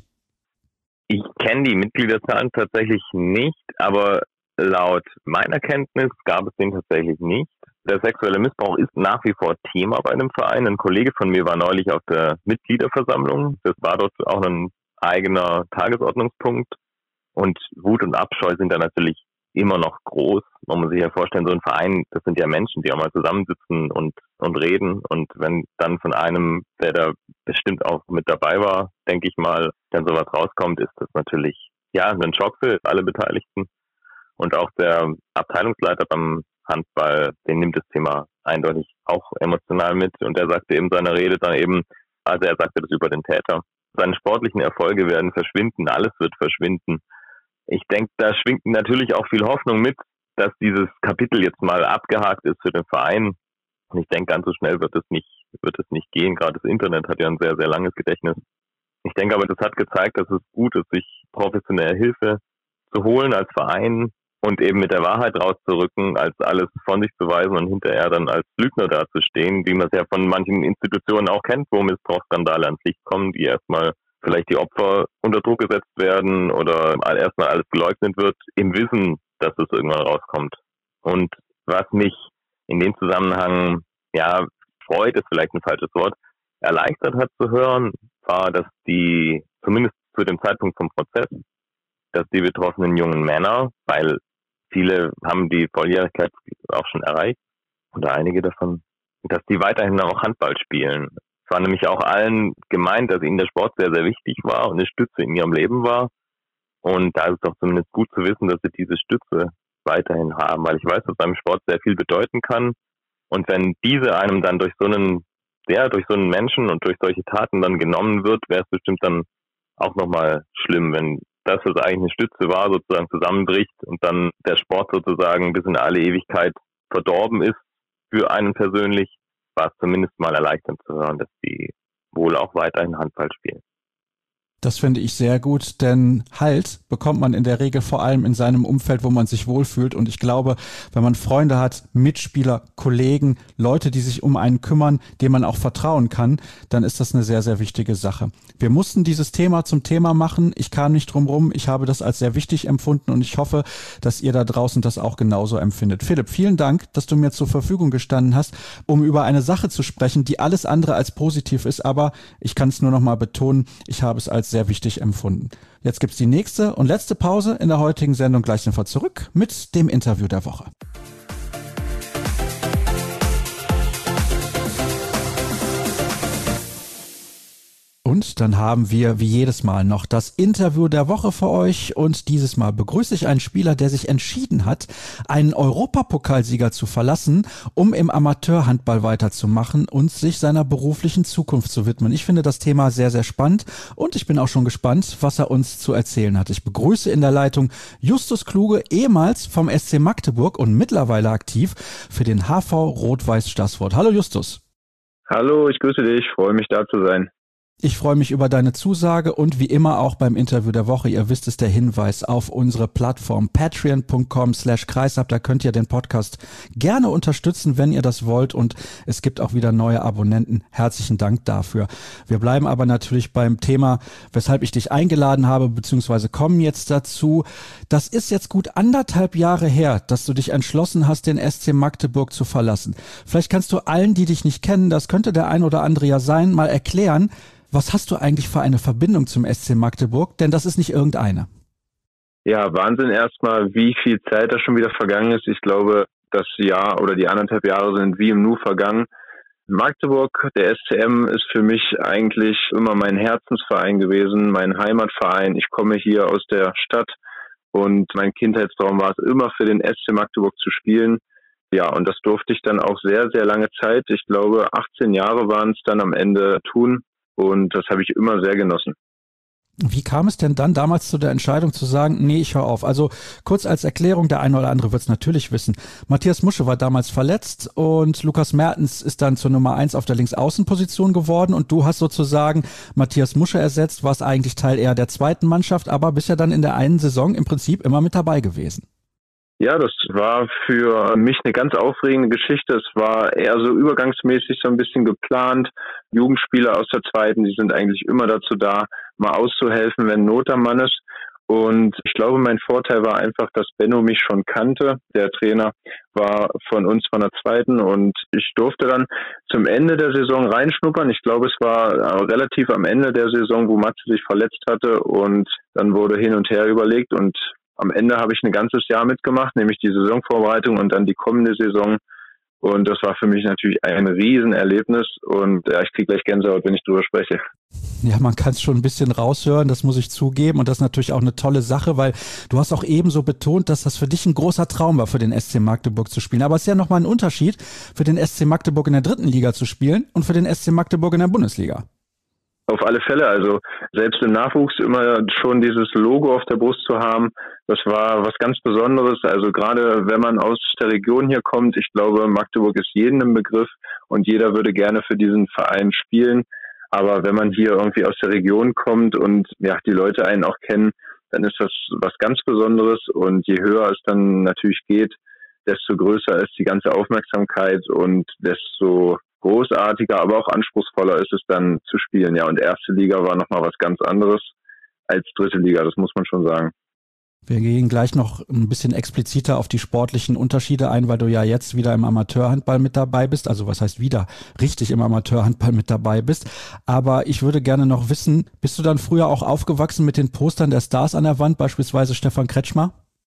Ich kenne die Mitgliederzahlen tatsächlich nicht, aber laut meiner Kenntnis gab es den tatsächlich nicht. Der sexuelle Missbrauch ist nach wie vor Thema bei einem Verein. Ein Kollege von mir war neulich auf der Mitgliederversammlung. Das war dort auch ein eigener Tagesordnungspunkt. Und Wut und Abscheu sind da natürlich immer noch groß. Man muss sich ja vorstellen, so ein Verein, das sind ja Menschen, die auch mal zusammensitzen und reden. Und wenn dann von einem, der da bestimmt auch mit dabei war, denke ich mal, dann sowas rauskommt, ist das natürlich ja ein Schock für alle Beteiligten. Und auch der Abteilungsleiter beim Handball, den nimmt das Thema eindeutig auch emotional mit. Und er sagte eben seiner Rede dann eben, also er sagte das über den Täter. Seine sportlichen Erfolge werden verschwinden, alles wird verschwinden. Ich denke, da schwingt natürlich auch viel Hoffnung mit, dass dieses Kapitel jetzt mal abgehakt ist für den Verein. Und ich denke, ganz so schnell wird es nicht gehen. Gerade das Internet hat ja ein sehr, sehr langes Gedächtnis. Ich denke aber, das hat gezeigt, dass es gut ist, sich professionelle Hilfe zu holen als Verein und eben mit der Wahrheit rauszurücken, als alles von sich zu weisen und hinterher dann als Lügner dazustehen, wie man es ja von manchen Institutionen auch kennt, wo Missbrauchsskandale ans Licht kommen, die erstmal vielleicht die Opfer unter Druck gesetzt werden oder erstmal alles geleugnet wird, im Wissen, dass es irgendwann rauskommt. Und was mich in dem Zusammenhang, ja, freut, ist vielleicht ein falsches Wort, erleichtert hat zu hören, war, dass die, zumindest zu dem Zeitpunkt vom Prozess, dass die betroffenen jungen Männer, weil viele haben die Volljährigkeit auch schon erreicht, oder einige davon, dass die weiterhin auch Handball spielen. Es war nämlich auch allen gemeint, dass ihnen der Sport sehr, sehr wichtig war und eine Stütze in ihrem Leben war. Und da ist es doch zumindest gut zu wissen, dass sie diese Stütze weiterhin haben, weil ich weiß, dass beim Sport sehr viel bedeuten kann. Und wenn diese einem dann durch so einen Menschen und durch solche Taten dann genommen wird, wäre es bestimmt dann auch nochmal schlimm, wenn dass es eigentlich eine Stütze war, sozusagen zusammenbricht und dann der Sport sozusagen bis in alle Ewigkeit verdorben ist für einen persönlich, war es zumindest mal erleichternd zu hören, dass die wohl auch weiterhin Handball spielen. Das finde ich sehr gut, denn Halt bekommt man in der Regel vor allem in seinem Umfeld, wo man sich wohlfühlt. Und ich glaube, wenn man Freunde hat, Mitspieler, Kollegen, Leute, die sich um einen kümmern, denen man auch vertrauen kann, dann ist das eine sehr, sehr wichtige Sache. Wir mussten dieses Thema zum Thema machen. Ich kam nicht drum rum. Ich habe das als sehr wichtig empfunden und ich hoffe, dass ihr da draußen das auch genauso empfindet. Philipp, vielen Dank, dass du mir zur Verfügung gestanden hast, um über eine Sache zu sprechen, die alles andere als positiv ist. Aber ich kann es nur noch mal betonen, ich habe es als sehr wichtig empfunden. Jetzt gibt's die nächste und letzte Pause in der heutigen Sendung. Gleich sind wir zurück mit dem Interview der Woche. Und dann haben wir wie jedes Mal noch das Interview der Woche für euch und dieses Mal begrüße ich einen Spieler, der sich entschieden hat, einen Europapokalsieger zu verlassen, um im Amateurhandball weiterzumachen und sich seiner beruflichen Zukunft zu widmen. Ich finde das Thema sehr, sehr spannend und ich bin auch schon gespannt, was er uns zu erzählen hat. Ich begrüße in der Leitung Justus Kluge, ehemals vom SC Magdeburg und mittlerweile aktiv für den HV Rot-Weiß Staßfurt. Hallo Justus. Hallo, ich grüße dich, freue mich da zu sein. Ich freue mich über deine Zusage und wie immer auch beim Interview der Woche. Ihr wisst es, der Hinweis auf unsere Plattform patreon.com/kreisab. Da könnt ihr den Podcast gerne unterstützen, wenn ihr das wollt. Und es gibt auch wieder neue Abonnenten. Herzlichen Dank dafür. Wir bleiben aber natürlich beim Thema, weshalb ich dich eingeladen habe, beziehungsweise kommen jetzt dazu. Das ist jetzt gut 1,5 Jahre her, dass du dich entschlossen hast, den SC Magdeburg zu verlassen. Vielleicht kannst du allen, die dich nicht kennen, das könnte der ein oder andere ja sein, mal erklären, was hast du eigentlich für eine Verbindung zum SC Magdeburg? Denn das ist nicht irgendeine. Ja, Wahnsinn erstmal, wie viel Zeit da schon wieder vergangen ist. Ich glaube, das Jahr oder die 1,5 Jahre sind wie im Nu vergangen. Magdeburg, der SCM, ist für mich eigentlich immer mein Herzensverein gewesen, mein Heimatverein. Ich komme hier aus der Stadt und mein Kindheitstraum war es immer, für den SC Magdeburg zu spielen. Ja, und das durfte ich dann auch sehr, sehr lange Zeit, ich glaube 18 Jahre waren es dann am Ende, tun. Und das habe ich immer sehr genossen. Wie kam es denn dann damals zu der Entscheidung zu sagen, nee, ich höre auf? Also kurz als Erklärung, der eine oder andere wird es natürlich wissen. Matthias Musche war damals verletzt und Lukas Mertens ist dann zur Nummer 1 auf der Linksaußenposition geworden und du hast sozusagen Matthias Musche ersetzt, warst eigentlich Teil eher der zweiten Mannschaft, aber bist ja dann in der einen Saison im Prinzip immer mit dabei gewesen. Ja, das war für mich eine ganz aufregende Geschichte. Es war eher so übergangsmäßig so ein bisschen geplant. Jugendspieler aus der zweiten, die sind eigentlich immer dazu da, mal auszuhelfen, wenn Not am Mann ist. Und ich glaube, mein Vorteil war einfach, dass Benno mich schon kannte. Der Trainer war von uns von der zweiten und ich durfte dann zum Ende der Saison reinschnuppern. Ich glaube, es war relativ am Ende der Saison, wo Matze sich verletzt hatte und dann wurde hin und her überlegt und am Ende habe ich ein ganzes Jahr mitgemacht, nämlich die Saisonvorbereitung und dann die kommende Saison. Und das war für mich natürlich ein Riesenerlebnis. Und ja, ich kriege gleich Gänsehaut, wenn ich drüber spreche. Ja, man kann es schon ein bisschen raushören, das muss ich zugeben. Und das ist natürlich auch eine tolle Sache, weil du hast auch ebenso betont, dass das für dich ein großer Traum war, für den SC Magdeburg zu spielen. Aber es ist ja nochmal ein Unterschied, für den SC Magdeburg in der 3. Liga zu spielen und für den SC Magdeburg in der Bundesliga. Auf alle Fälle, also selbst im Nachwuchs immer schon dieses Logo auf der Brust zu haben, das war was ganz Besonderes. Also gerade wenn man aus der Region hier kommt, ich glaube, Magdeburg ist jedem im Begriff und jeder würde gerne für diesen Verein spielen. Aber wenn man hier irgendwie aus der Region kommt und ja die Leute einen auch kennen, dann ist das was ganz Besonderes und je höher es dann natürlich geht, desto größer ist die ganze Aufmerksamkeit und desto großartiger, aber auch anspruchsvoller ist es dann zu spielen. Ja, und 1. Liga war nochmal was ganz anderes als 3. Liga, das muss man schon sagen. Wir gehen gleich noch ein bisschen expliziter auf die sportlichen Unterschiede ein, weil du ja jetzt wieder im Amateurhandball mit dabei bist. Also was heißt wieder? Richtig im Amateurhandball mit dabei bist. Aber ich würde gerne noch wissen, bist du dann früher auch aufgewachsen mit den Postern der Stars an der Wand, beispielsweise Stefan Kretschmer?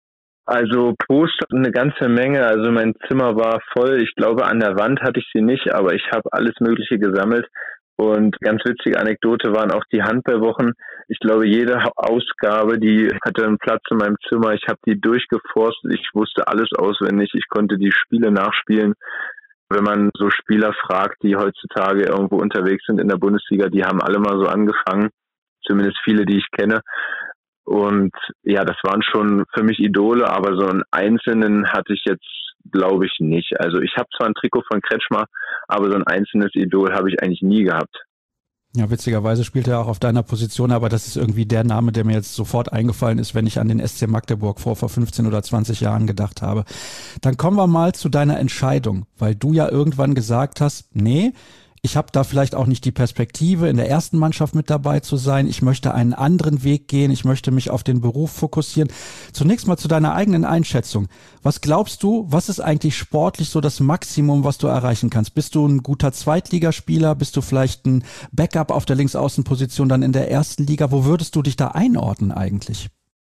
Also Poster eine ganze Menge, also mein Zimmer war voll. Ich glaube, an der Wand hatte ich sie nicht, aber ich habe alles Mögliche gesammelt. Und ganz witzige Anekdote waren auch die Handballwochen. Ich glaube, jede Ausgabe, die hatte einen Platz in meinem Zimmer. Ich habe die durchgeforstet. Ich wusste alles auswendig. Ich konnte die Spiele nachspielen. Wenn man so Spieler fragt, die heutzutage irgendwo unterwegs sind in der Bundesliga, die haben alle mal so angefangen. Zumindest viele, die ich kenne. Und ja, das waren schon für mich Idole, aber so einen einzelnen hatte ich jetzt, glaube ich, nicht. Also ich habe zwar ein Trikot von Kretschmer, aber so ein einzelnes Idol habe ich eigentlich nie gehabt. Ja, witzigerweise spielt er auch auf deiner Position, aber das ist irgendwie der Name, der mir jetzt sofort eingefallen ist, wenn ich an den SC Magdeburg vor 15 oder 20 Jahren gedacht habe. Dann kommen wir mal zu deiner Entscheidung, weil du ja irgendwann gesagt hast, nee, ich habe da vielleicht auch nicht die Perspektive, in der ersten Mannschaft mit dabei zu sein. Ich möchte einen anderen Weg gehen. Ich möchte mich auf den Beruf fokussieren. Zunächst mal zu deiner eigenen Einschätzung. Was glaubst du, was ist eigentlich sportlich so das Maximum, was du erreichen kannst? Bist du ein guter Zweitligaspieler? Bist du vielleicht ein Backup auf der Linksaußenposition dann in der ersten Liga? Wo würdest du dich da einordnen eigentlich?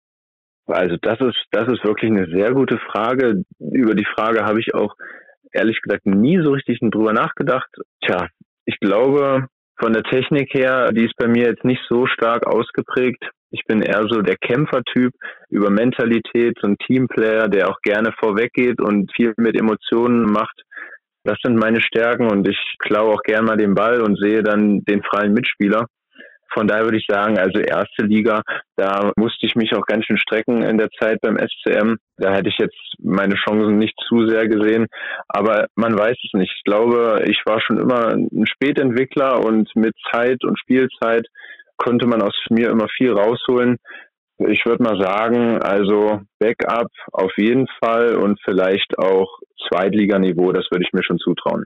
Also das ist wirklich eine sehr gute Frage. Über die Frage habe ich auch ehrlich gesagt nie so richtig drüber nachgedacht. Tja, ich glaube, von der Technik her, die ist bei mir jetzt nicht so stark ausgeprägt. Ich bin eher so der Kämpfertyp, über Mentalität, so ein Teamplayer, der auch gerne vorweg geht und viel mit Emotionen macht. Das sind meine Stärken und ich klaue auch gern mal den Ball und sehe dann den freien Mitspieler. Von daher würde ich sagen, also erste Liga, da musste ich mich auch ganz schön strecken in der Zeit beim SCM. Da hätte ich jetzt meine Chancen nicht zu sehr gesehen, aber man weiß es nicht. Ich glaube, ich war schon immer ein Spätentwickler und mit Zeit und Spielzeit konnte man aus mir immer viel rausholen. Ich würde mal sagen, also Backup auf jeden Fall und vielleicht auch Zweitliganiveau, das würde ich mir schon zutrauen.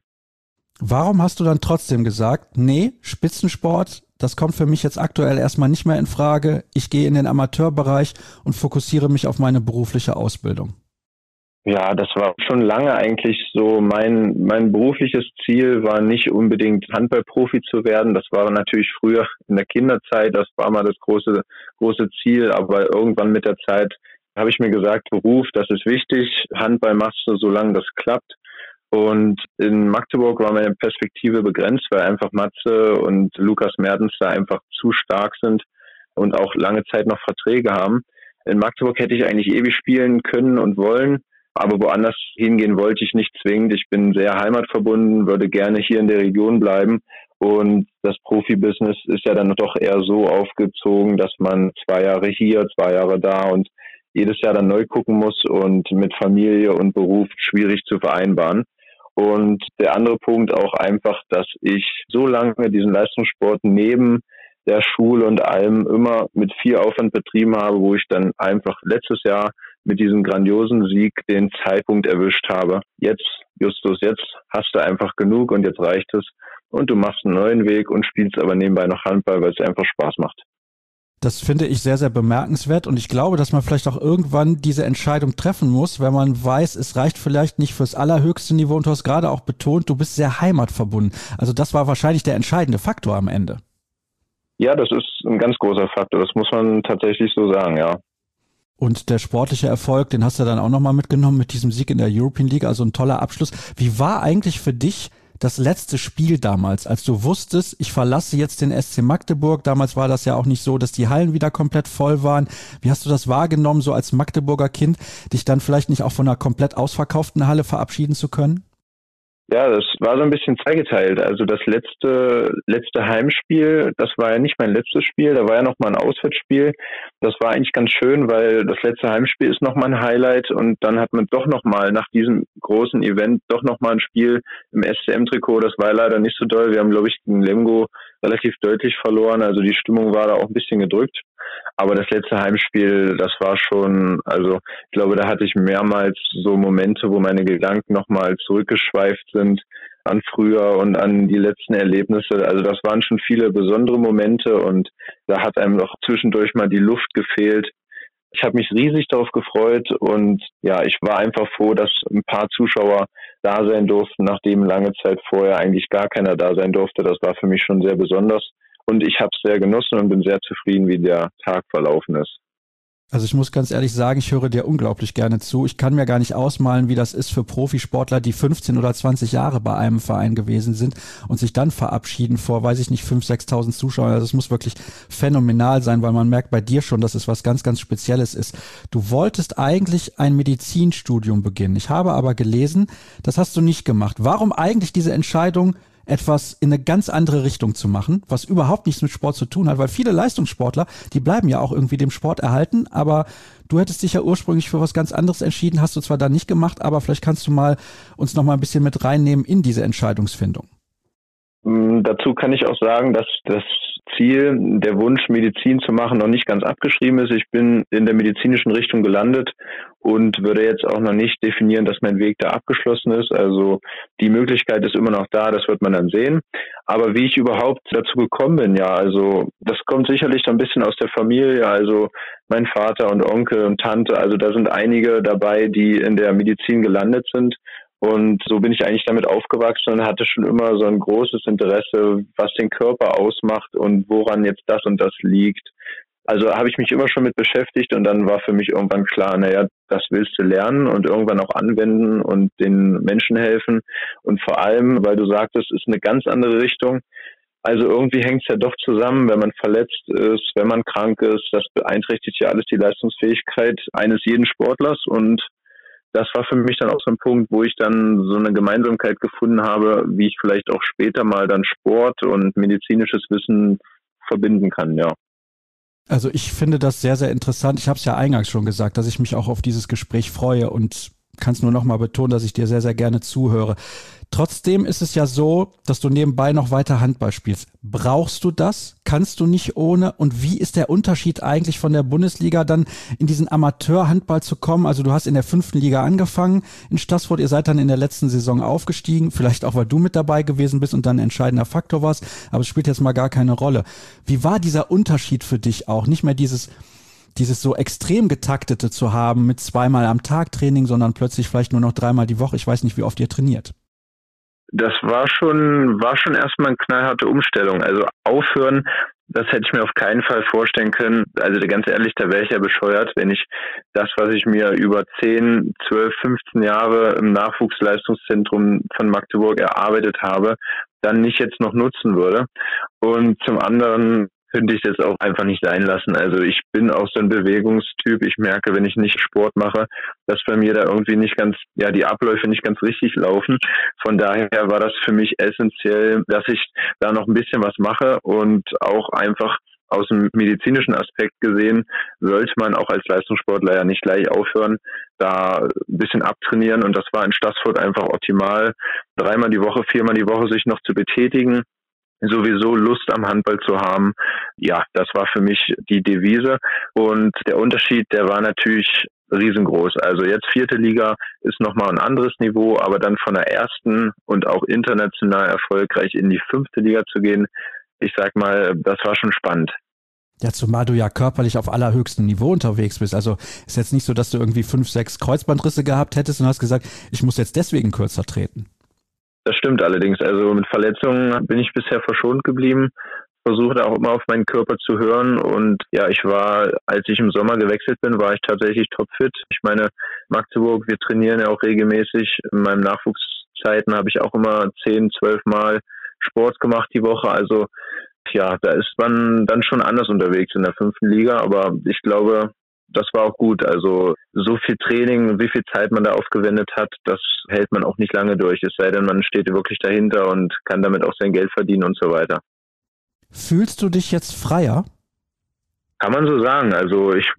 Warum hast du dann trotzdem gesagt, nee, Spitzensport, das kommt für mich jetzt aktuell erstmal nicht mehr in Frage. Ich gehe in den Amateurbereich und fokussiere mich auf meine berufliche Ausbildung? Ja, das war schon lange eigentlich so. Mein berufliches Ziel war nicht unbedingt Handballprofi zu werden. Das war natürlich früher in der Kinderzeit, das war mal das große Ziel. Aber irgendwann mit der Zeit habe ich mir gesagt, Beruf, das ist wichtig. Handball machst du, solange das klappt. Und in Magdeburg war meine Perspektive begrenzt, weil einfach Matze und Lukas Mertens da einfach zu stark sind und auch lange Zeit noch Verträge haben. In Magdeburg hätte ich eigentlich ewig spielen können und wollen, aber woanders hingehen wollte ich nicht zwingend. Ich bin sehr heimatverbunden, würde gerne hier in der Region bleiben. Und das Profibusiness ist ja dann doch eher so aufgezogen, dass man 2 Jahre hier, 2 Jahre da und jedes Jahr dann neu gucken muss und mit Familie und Beruf schwierig zu vereinbaren. Und der andere Punkt auch einfach, dass ich so lange diesen Leistungssport neben der Schule und allem immer mit viel Aufwand betrieben habe, wo ich dann einfach letztes Jahr mit diesem grandiosen Sieg den Zeitpunkt erwischt habe. Jetzt, Justus, jetzt hast du einfach genug und jetzt reicht es. Und du machst einen neuen Weg und spielst aber nebenbei noch Handball, weil es einfach Spaß macht. Das finde ich sehr, sehr bemerkenswert und ich glaube, dass man vielleicht auch irgendwann diese Entscheidung treffen muss, wenn man weiß, es reicht vielleicht nicht fürs allerhöchste Niveau und du hast gerade auch betont, du bist sehr heimatverbunden. Also das war wahrscheinlich der entscheidende Faktor am Ende. Ja, das ist ein ganz großer Faktor, das muss man tatsächlich so sagen, ja. Und der sportliche Erfolg, den hast du dann auch nochmal mitgenommen mit diesem Sieg in der European League, also ein toller Abschluss. Wie war eigentlich für dich das letzte Spiel damals, als du wusstest, ich verlasse jetzt den SC Magdeburg? Damals war das ja auch nicht so, dass die Hallen wieder komplett voll waren. Wie hast du das wahrgenommen, so als Magdeburger Kind, dich dann vielleicht nicht auch von einer komplett ausverkauften Halle verabschieden zu können? Ja, das war so ein bisschen zweigeteilt. Also das letzte Heimspiel, das war ja nicht mein letztes Spiel, da war ja nochmal ein Auswärtsspiel. Das war eigentlich ganz schön, weil das letzte Heimspiel ist nochmal ein Highlight und dann hat man doch nochmal nach diesem großen Event doch nochmal ein Spiel im SCM-Trikot. Das war leider nicht so doll. Wir haben, glaube ich, gegen Lemgo relativ deutlich verloren. Also die Stimmung war da auch ein bisschen gedrückt. Aber das letzte Heimspiel, das war schon, also ich glaube, da hatte ich mehrmals so Momente, wo meine Gedanken nochmal zurückgeschweift sind an früher und an die letzten Erlebnisse. Also das waren schon viele besondere Momente und da hat einem noch zwischendurch mal die Luft gefehlt. Ich habe mich riesig darauf gefreut und ja, ich war einfach froh, dass ein paar Zuschauer da sein durften, nachdem lange Zeit vorher eigentlich gar keiner da sein durfte. Das war für mich schon sehr besonders. Und ich habe es sehr genossen und bin sehr zufrieden, wie der Tag verlaufen ist. Also ich muss ganz ehrlich sagen, ich höre dir unglaublich gerne zu. Ich kann mir gar nicht ausmalen, wie das ist für Profisportler, die 15 oder 20 Jahre bei einem Verein gewesen sind und sich dann verabschieden vor, weiß ich nicht, 5.000, 6.000 Zuschauern. Also es muss wirklich phänomenal sein, weil man merkt bei dir schon, dass es was ganz, ganz Spezielles ist. Du wolltest eigentlich ein Medizinstudium beginnen. Ich habe aber gelesen, das hast du nicht gemacht. Warum eigentlich diese Entscheidung, etwas in eine ganz andere Richtung zu machen, was überhaupt nichts mit Sport zu tun hat, weil viele Leistungssportler, die bleiben ja auch irgendwie dem Sport erhalten, aber du hättest dich ja ursprünglich für was ganz anderes entschieden, hast du zwar dann nicht gemacht, aber vielleicht kannst du uns noch mal ein bisschen mit reinnehmen in diese Entscheidungsfindung. Dazu kann ich auch sagen, dass das Ziel, der Wunsch, Medizin zu machen, noch nicht ganz abgeschrieben ist. Ich bin in der medizinischen Richtung gelandet und würde jetzt auch noch nicht definieren, dass mein Weg da abgeschlossen ist. Also die Möglichkeit ist immer noch da, das wird man dann sehen. Aber wie ich überhaupt dazu gekommen bin, ja, also das kommt sicherlich so ein bisschen aus der Familie. Also mein Vater und Onkel und Tante, also da sind einige dabei, die in der Medizin gelandet sind. Und so bin ich eigentlich damit aufgewachsen und hatte schon immer so ein großes Interesse, was den Körper ausmacht und woran jetzt das und das liegt. Also habe ich mich immer schon mit beschäftigt und dann war für mich irgendwann klar, naja, das willst du lernen und irgendwann auch anwenden und den Menschen helfen. Und vor allem, weil du sagtest, es ist eine ganz andere Richtung. Also irgendwie hängt es ja doch zusammen, wenn man verletzt ist, wenn man krank ist. Das beeinträchtigt ja alles die Leistungsfähigkeit eines jeden Sportlers und das war für mich dann auch so ein Punkt, wo ich dann so eine Gemeinsamkeit gefunden habe, wie ich vielleicht auch später mal dann Sport und medizinisches Wissen verbinden kann, ja. Also ich finde das sehr, sehr interessant. Ich habe es ja eingangs schon gesagt, dass ich mich auch auf dieses Gespräch freue und kann es nur noch mal betonen, dass ich dir sehr, sehr gerne zuhöre. Trotzdem ist es ja so, dass du nebenbei noch weiter Handball spielst. Brauchst du das? Kannst du nicht ohne? Und wie ist der Unterschied eigentlich von der Bundesliga dann in diesen Amateurhandball zu kommen? Also du hast in der 5. Liga angefangen in Staßfurt, ihr seid dann in der letzten Saison aufgestiegen, vielleicht auch, weil du mit dabei gewesen bist und dann ein entscheidender Faktor warst, aber es spielt jetzt mal gar keine Rolle. Wie war dieser Unterschied für dich auch? Nicht mehr dieses so extrem getaktete zu haben mit 2-mal am Tag Training, sondern plötzlich vielleicht nur noch 3-mal die Woche. Ich weiß nicht, wie oft ihr trainiert. Das war schon erstmal eine knallharte Umstellung. Also aufhören, das hätte ich mir auf keinen Fall vorstellen können. Also ganz ehrlich, da wäre ich ja bescheuert, wenn ich das, was ich mir über 10, 12, 15 Jahre im Nachwuchsleistungszentrum von Magdeburg erarbeitet habe, dann nicht jetzt noch nutzen würde. Und zum anderen könnte ich das auch einfach nicht sein lassen. Also ich bin auch so ein Bewegungstyp. Ich merke, wenn ich nicht Sport mache, dass bei mir da irgendwie nicht ganz, ja, die Abläufe nicht ganz richtig laufen. Von daher war das für mich essentiell, dass ich da noch ein bisschen was mache und auch einfach aus dem medizinischen Aspekt gesehen, sollte man auch als Leistungssportler ja nicht gleich aufhören, da ein bisschen abtrainieren und das war in Staßfurt einfach optimal. 3-mal die Woche, 4-mal die Woche sich noch zu betätigen, sowieso Lust am Handball zu haben. Ja, das war für mich die Devise. Und der Unterschied, der war natürlich riesengroß. Also jetzt 4. Liga ist nochmal ein anderes Niveau, aber dann von der 1. und auch international erfolgreich in die 5. Liga zu gehen, ich sag mal, das war schon spannend. Ja, zumal du ja körperlich auf allerhöchstem Niveau unterwegs bist. Also ist jetzt nicht so, dass du irgendwie 5, 6 Kreuzbandrisse gehabt hättest und hast gesagt, ich muss jetzt deswegen kürzer treten. Das stimmt allerdings. Also mit Verletzungen bin ich bisher verschont geblieben. Versuche auch immer auf meinen Körper zu hören. Und ja, als ich im Sommer gewechselt bin, war ich tatsächlich topfit. Ich meine, Magdeburg, wir trainieren ja auch regelmäßig. In meinen Nachwuchszeiten habe ich auch immer 10, 12 Mal Sport gemacht die Woche. Also ja, da ist man dann schon anders unterwegs in der 5. Liga. Aber ich glaube, das war auch gut. Also so viel Training, wie viel Zeit man da aufgewendet hat, das hält man auch nicht lange durch. Es sei denn, man steht wirklich dahinter und kann damit auch sein Geld verdienen und so weiter. Fühlst du dich jetzt freier? Kann man so sagen. Also ich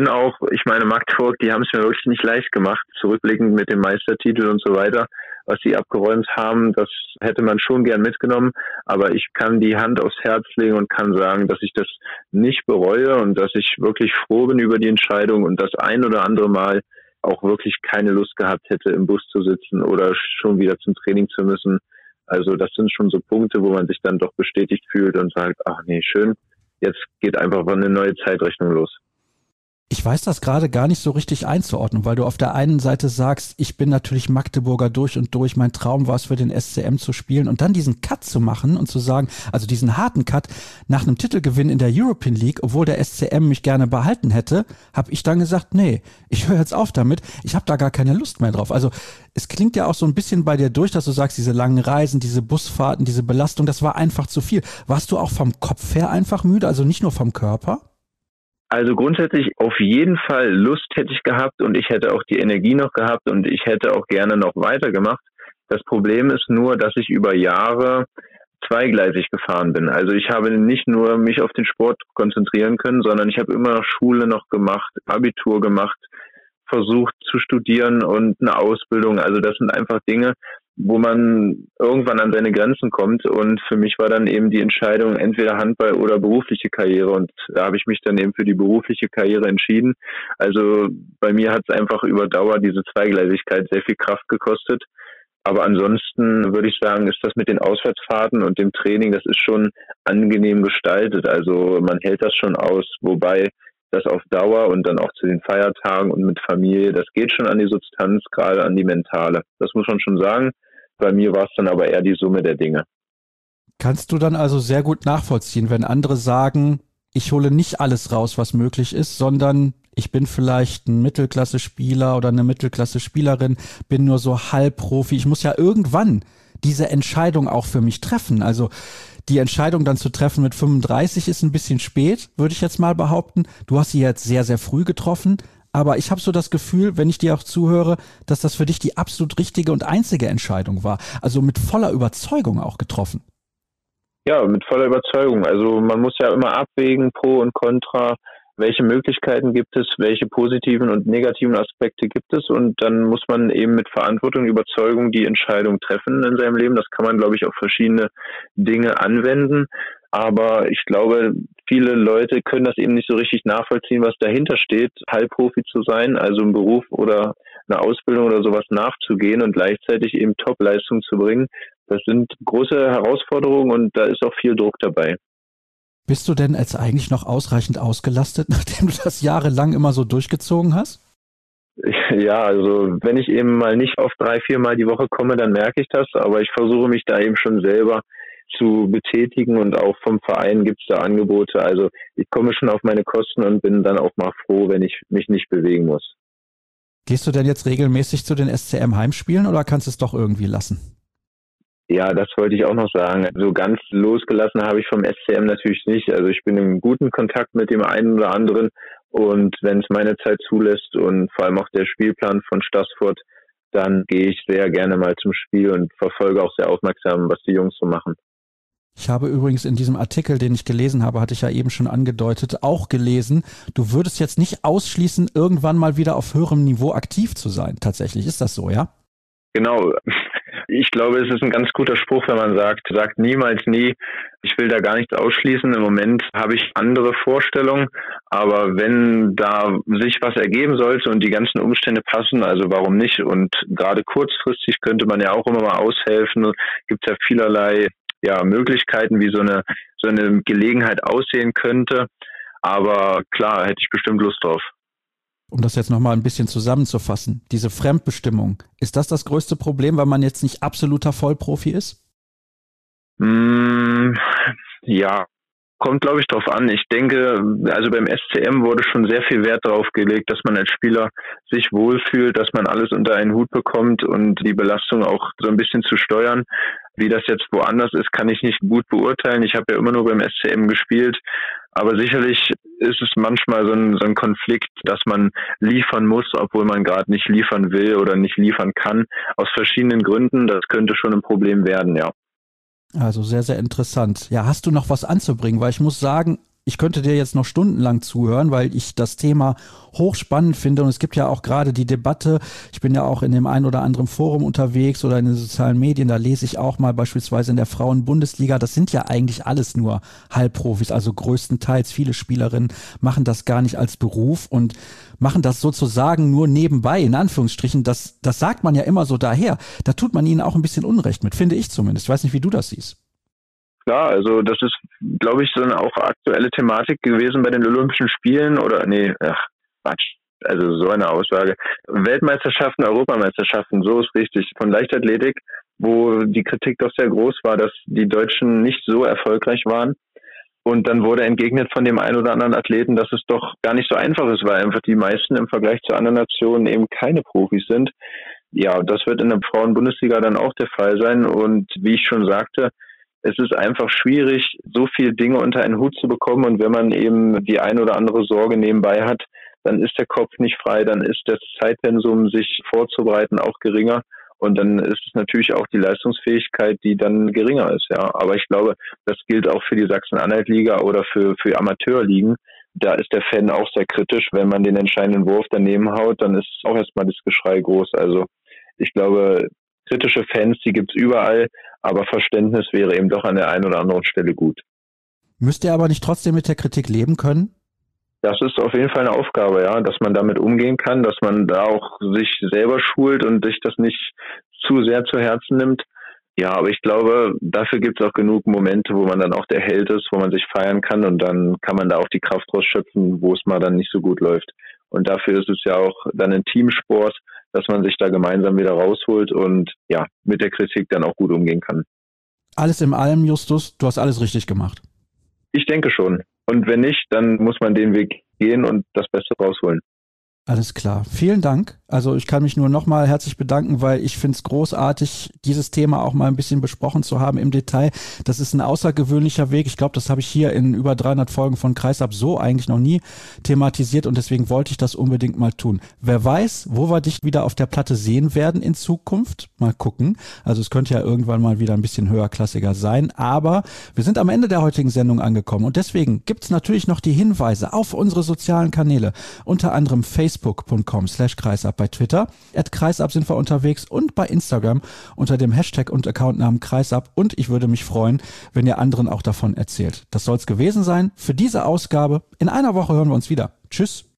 meine Magdeburg, die haben es mir wirklich nicht leicht gemacht, zurückblickend mit dem Meistertitel und so weiter, was sie abgeräumt haben, das hätte man schon gern mitgenommen, aber ich kann die Hand aufs Herz legen und kann sagen, dass ich das nicht bereue und dass ich wirklich froh bin über die Entscheidung und das ein oder andere Mal auch wirklich keine Lust gehabt hätte, im Bus zu sitzen oder schon wieder zum Training zu müssen. Also das sind schon so Punkte, wo man sich dann doch bestätigt fühlt und sagt, ach nee, schön, jetzt geht einfach eine neue Zeitrechnung los. Ich weiß das gerade gar nicht so richtig einzuordnen, weil du auf der einen Seite sagst, ich bin natürlich Magdeburger durch und durch, mein Traum war es für den SCM zu spielen und dann diesen Cut zu machen und zu sagen, also diesen harten Cut nach einem Titelgewinn in der European League, obwohl der SCM mich gerne behalten hätte, habe ich dann gesagt, nee, ich höre jetzt auf damit, ich habe da gar keine Lust mehr drauf. Also es klingt ja auch so ein bisschen bei dir durch, dass du sagst, diese langen Reisen, diese Busfahrten, diese Belastung, das war einfach zu viel. Warst du auch vom Kopf her einfach müde, also nicht nur vom Körper? Also grundsätzlich auf jeden Fall Lust hätte ich gehabt und ich hätte auch die Energie noch gehabt und ich hätte auch gerne noch weitergemacht. Das Problem ist nur, dass ich über Jahre zweigleisig gefahren bin. Also ich habe nicht nur mich auf den Sport konzentrieren können, sondern ich habe immer Schule noch gemacht, Abitur gemacht, versucht zu studieren und eine Ausbildung. Also das sind einfach Dinge, wo man irgendwann an seine Grenzen kommt. Und für mich war dann eben die Entscheidung entweder Handball oder berufliche Karriere. Und da habe ich mich dann eben für die berufliche Karriere entschieden. Also bei mir hat es einfach über Dauer diese Zweigleisigkeit sehr viel Kraft gekostet. Aber ansonsten würde ich sagen, ist das mit den Auswärtsfahrten und dem Training, das ist schon angenehm gestaltet. Also man hält das schon aus, wobei das auf Dauer und dann auch zu den Feiertagen und mit Familie, das geht schon an die Substanz, gerade an die mentale. Das muss man schon sagen. Bei mir war es dann aber eher die Summe der Dinge. Kannst du dann also sehr gut nachvollziehen, wenn andere sagen, ich hole nicht alles raus, was möglich ist, sondern ich bin vielleicht ein Mittelklasse-Spieler oder eine Mittelklasse-Spielerin, bin nur so Halbprofi. Ich muss ja irgendwann diese Entscheidung auch für mich treffen. Also die Entscheidung dann zu treffen mit 35 ist ein bisschen spät, würde ich jetzt mal behaupten. Du hast sie jetzt sehr, sehr früh getroffen. Aber ich habe so das Gefühl, wenn ich dir auch zuhöre, dass das für dich die absolut richtige und einzige Entscheidung war. Also mit voller Überzeugung auch getroffen. Ja, mit voller Überzeugung. Also man muss ja immer abwägen, Pro und Contra. Welche Möglichkeiten gibt es, welche positiven und negativen Aspekte gibt es, und dann muss man eben mit Verantwortung und Überzeugung die Entscheidung treffen in seinem Leben. Das kann man, glaube ich, auf verschiedene Dinge anwenden, aber ich glaube, viele Leute können das eben nicht so richtig nachvollziehen, was dahinter steht, Halbprofi zu sein, also einen Beruf oder eine Ausbildung oder sowas nachzugehen und gleichzeitig eben Top-Leistung zu bringen. Das sind große Herausforderungen und da ist auch viel Druck dabei. Bist du denn jetzt eigentlich noch ausreichend ausgelastet, nachdem du das jahrelang immer so durchgezogen hast? Ja, also wenn ich eben mal nicht auf 3-4 Mal die Woche komme, dann merke ich das, aber ich versuche mich da eben schon selber zu betätigen und auch vom Verein gibt es da Angebote. Also ich komme schon auf meine Kosten und bin dann auch mal froh, wenn ich mich nicht bewegen muss. Gehst du denn jetzt regelmäßig zu den SCM-Heimspielen oder kannst du es doch irgendwie lassen? Ja, das wollte ich auch noch sagen. So ganz losgelassen habe ich vom SCM natürlich nicht. Also ich bin in guten Kontakt mit dem einen oder anderen und wenn es meine Zeit zulässt und vor allem auch der Spielplan von Stassfurt, dann gehe ich sehr gerne mal zum Spiel und verfolge auch sehr aufmerksam, was die Jungs so machen. Ich habe übrigens in diesem Artikel, den ich gelesen habe, hatte ich ja eben schon angedeutet, auch gelesen, du würdest jetzt nicht ausschließen, irgendwann mal wieder auf höherem Niveau aktiv zu sein. Tatsächlich, ist das so, ja? Genau. Ich glaube, es ist ein ganz guter Spruch, wenn man sagt niemals nie. Ich will da gar nichts ausschließen. Im Moment habe ich andere Vorstellungen, aber wenn da sich was ergeben sollte und die ganzen Umstände passen, also warum nicht? Und gerade kurzfristig könnte man ja auch immer mal aushelfen. Gibt ja vielerlei Möglichkeiten, wie so eine Gelegenheit aussehen könnte. Aber klar, hätte ich bestimmt Lust drauf. Um das jetzt nochmal ein bisschen zusammenzufassen, diese Fremdbestimmung, ist das größte Problem, weil man jetzt nicht absoluter Vollprofi ist? Ja, kommt, glaube ich, drauf an. Ich denke, also beim SCM wurde schon sehr viel Wert darauf gelegt, dass man als Spieler sich wohlfühlt, dass man alles unter einen Hut bekommt und die Belastung auch so ein bisschen zu steuern. Wie das jetzt woanders ist, kann ich nicht gut beurteilen. Ich habe ja immer nur beim SCM gespielt. Aber sicherlich ist es manchmal so ein Konflikt, dass man liefern muss, obwohl man gerade nicht liefern will oder nicht liefern kann. Aus verschiedenen Gründen. Das könnte schon ein Problem werden, ja. Also sehr, sehr interessant. Ja, hast du noch was anzubringen? Weil ich muss sagen, ich könnte dir jetzt noch stundenlang zuhören, weil ich das Thema hochspannend finde und es gibt ja auch gerade die Debatte, ich bin ja auch in dem ein oder anderen Forum unterwegs oder in den sozialen Medien, da lese ich auch mal beispielsweise in der Frauen-Bundesliga, das sind ja eigentlich alles nur Halbprofis, also größtenteils viele Spielerinnen machen das gar nicht als Beruf und machen das sozusagen nur nebenbei, in Anführungsstrichen, das sagt man ja immer so daher, da tut man ihnen auch ein bisschen Unrecht mit, finde ich zumindest, ich weiß nicht, wie du das siehst. Klar, also das ist, glaube ich, so eine auch aktuelle Thematik gewesen bei den Olympischen Spielen also so eine Aussage. Weltmeisterschaften, Europameisterschaften, so ist richtig, von Leichtathletik, wo die Kritik doch sehr groß war, dass die Deutschen nicht so erfolgreich waren. Und dann wurde entgegnet von dem einen oder anderen Athleten, dass es doch gar nicht so einfach ist, weil einfach die meisten im Vergleich zu anderen Nationen eben keine Profis sind. Ja, das wird in der Frauen-Bundesliga dann auch der Fall sein. Und wie ich schon sagte, es ist einfach schwierig, so viele Dinge unter einen Hut zu bekommen. Und wenn man eben die ein oder andere Sorge nebenbei hat, dann ist der Kopf nicht frei, dann ist das Zeitpensum, sich vorzubereiten, auch geringer. Und dann ist es natürlich auch die Leistungsfähigkeit, die dann geringer ist, ja. Aber ich glaube, das gilt auch für die Sachsen-Anhalt-Liga oder für Amateurligen. Da ist der Fan auch sehr kritisch. Wenn man den entscheidenden Wurf daneben haut, dann ist auch erstmal das Geschrei groß. Also ich glaube, kritische Fans, die gibt's überall, aber Verständnis wäre eben doch an der einen oder anderen Stelle gut. Müsst ihr aber nicht trotzdem mit der Kritik leben können? Das ist auf jeden Fall eine Aufgabe, ja, dass man damit umgehen kann, dass man da auch sich selber schult und sich das nicht zu sehr zu Herzen nimmt. Ja, aber ich glaube, dafür gibt es auch genug Momente, wo man dann auch der Held ist, wo man sich feiern kann und dann kann man da auch die Kraft rausschöpfen, wo es mal dann nicht so gut läuft. Und dafür ist es ja auch dann ein Teamsport, dass man sich da gemeinsam wieder rausholt und ja, mit der Kritik dann auch gut umgehen kann. Alles in allem, Justus, du hast alles richtig gemacht. Ich denke schon. Und wenn nicht, dann muss man den Weg gehen und das Beste rausholen. Alles klar. Vielen Dank. Also ich kann mich nur nochmal herzlich bedanken, weil ich finde es großartig, dieses Thema auch mal ein bisschen besprochen zu haben im Detail. Das ist ein außergewöhnlicher Weg. Ich glaube, das habe ich hier in über 300 Folgen von Kreisab so eigentlich noch nie thematisiert und deswegen wollte ich das unbedingt mal tun. Wer weiß, wo wir dich wieder auf der Platte sehen werden in Zukunft. Mal gucken. Also es könnte ja irgendwann mal wieder ein bisschen höherklassiger sein, aber wir sind am Ende der heutigen Sendung angekommen und deswegen gibt es natürlich noch die Hinweise auf unsere sozialen Kanäle, unter anderem facebook.com/kreisab, bei Twitter @kreisab sind wir unterwegs und bei Instagram unter dem Hashtag und Accountnamen kreisab und ich würde mich freuen, wenn ihr anderen auch davon erzählt. Das soll es gewesen sein für diese Ausgabe. In einer Woche hören wir uns wieder. Tschüss.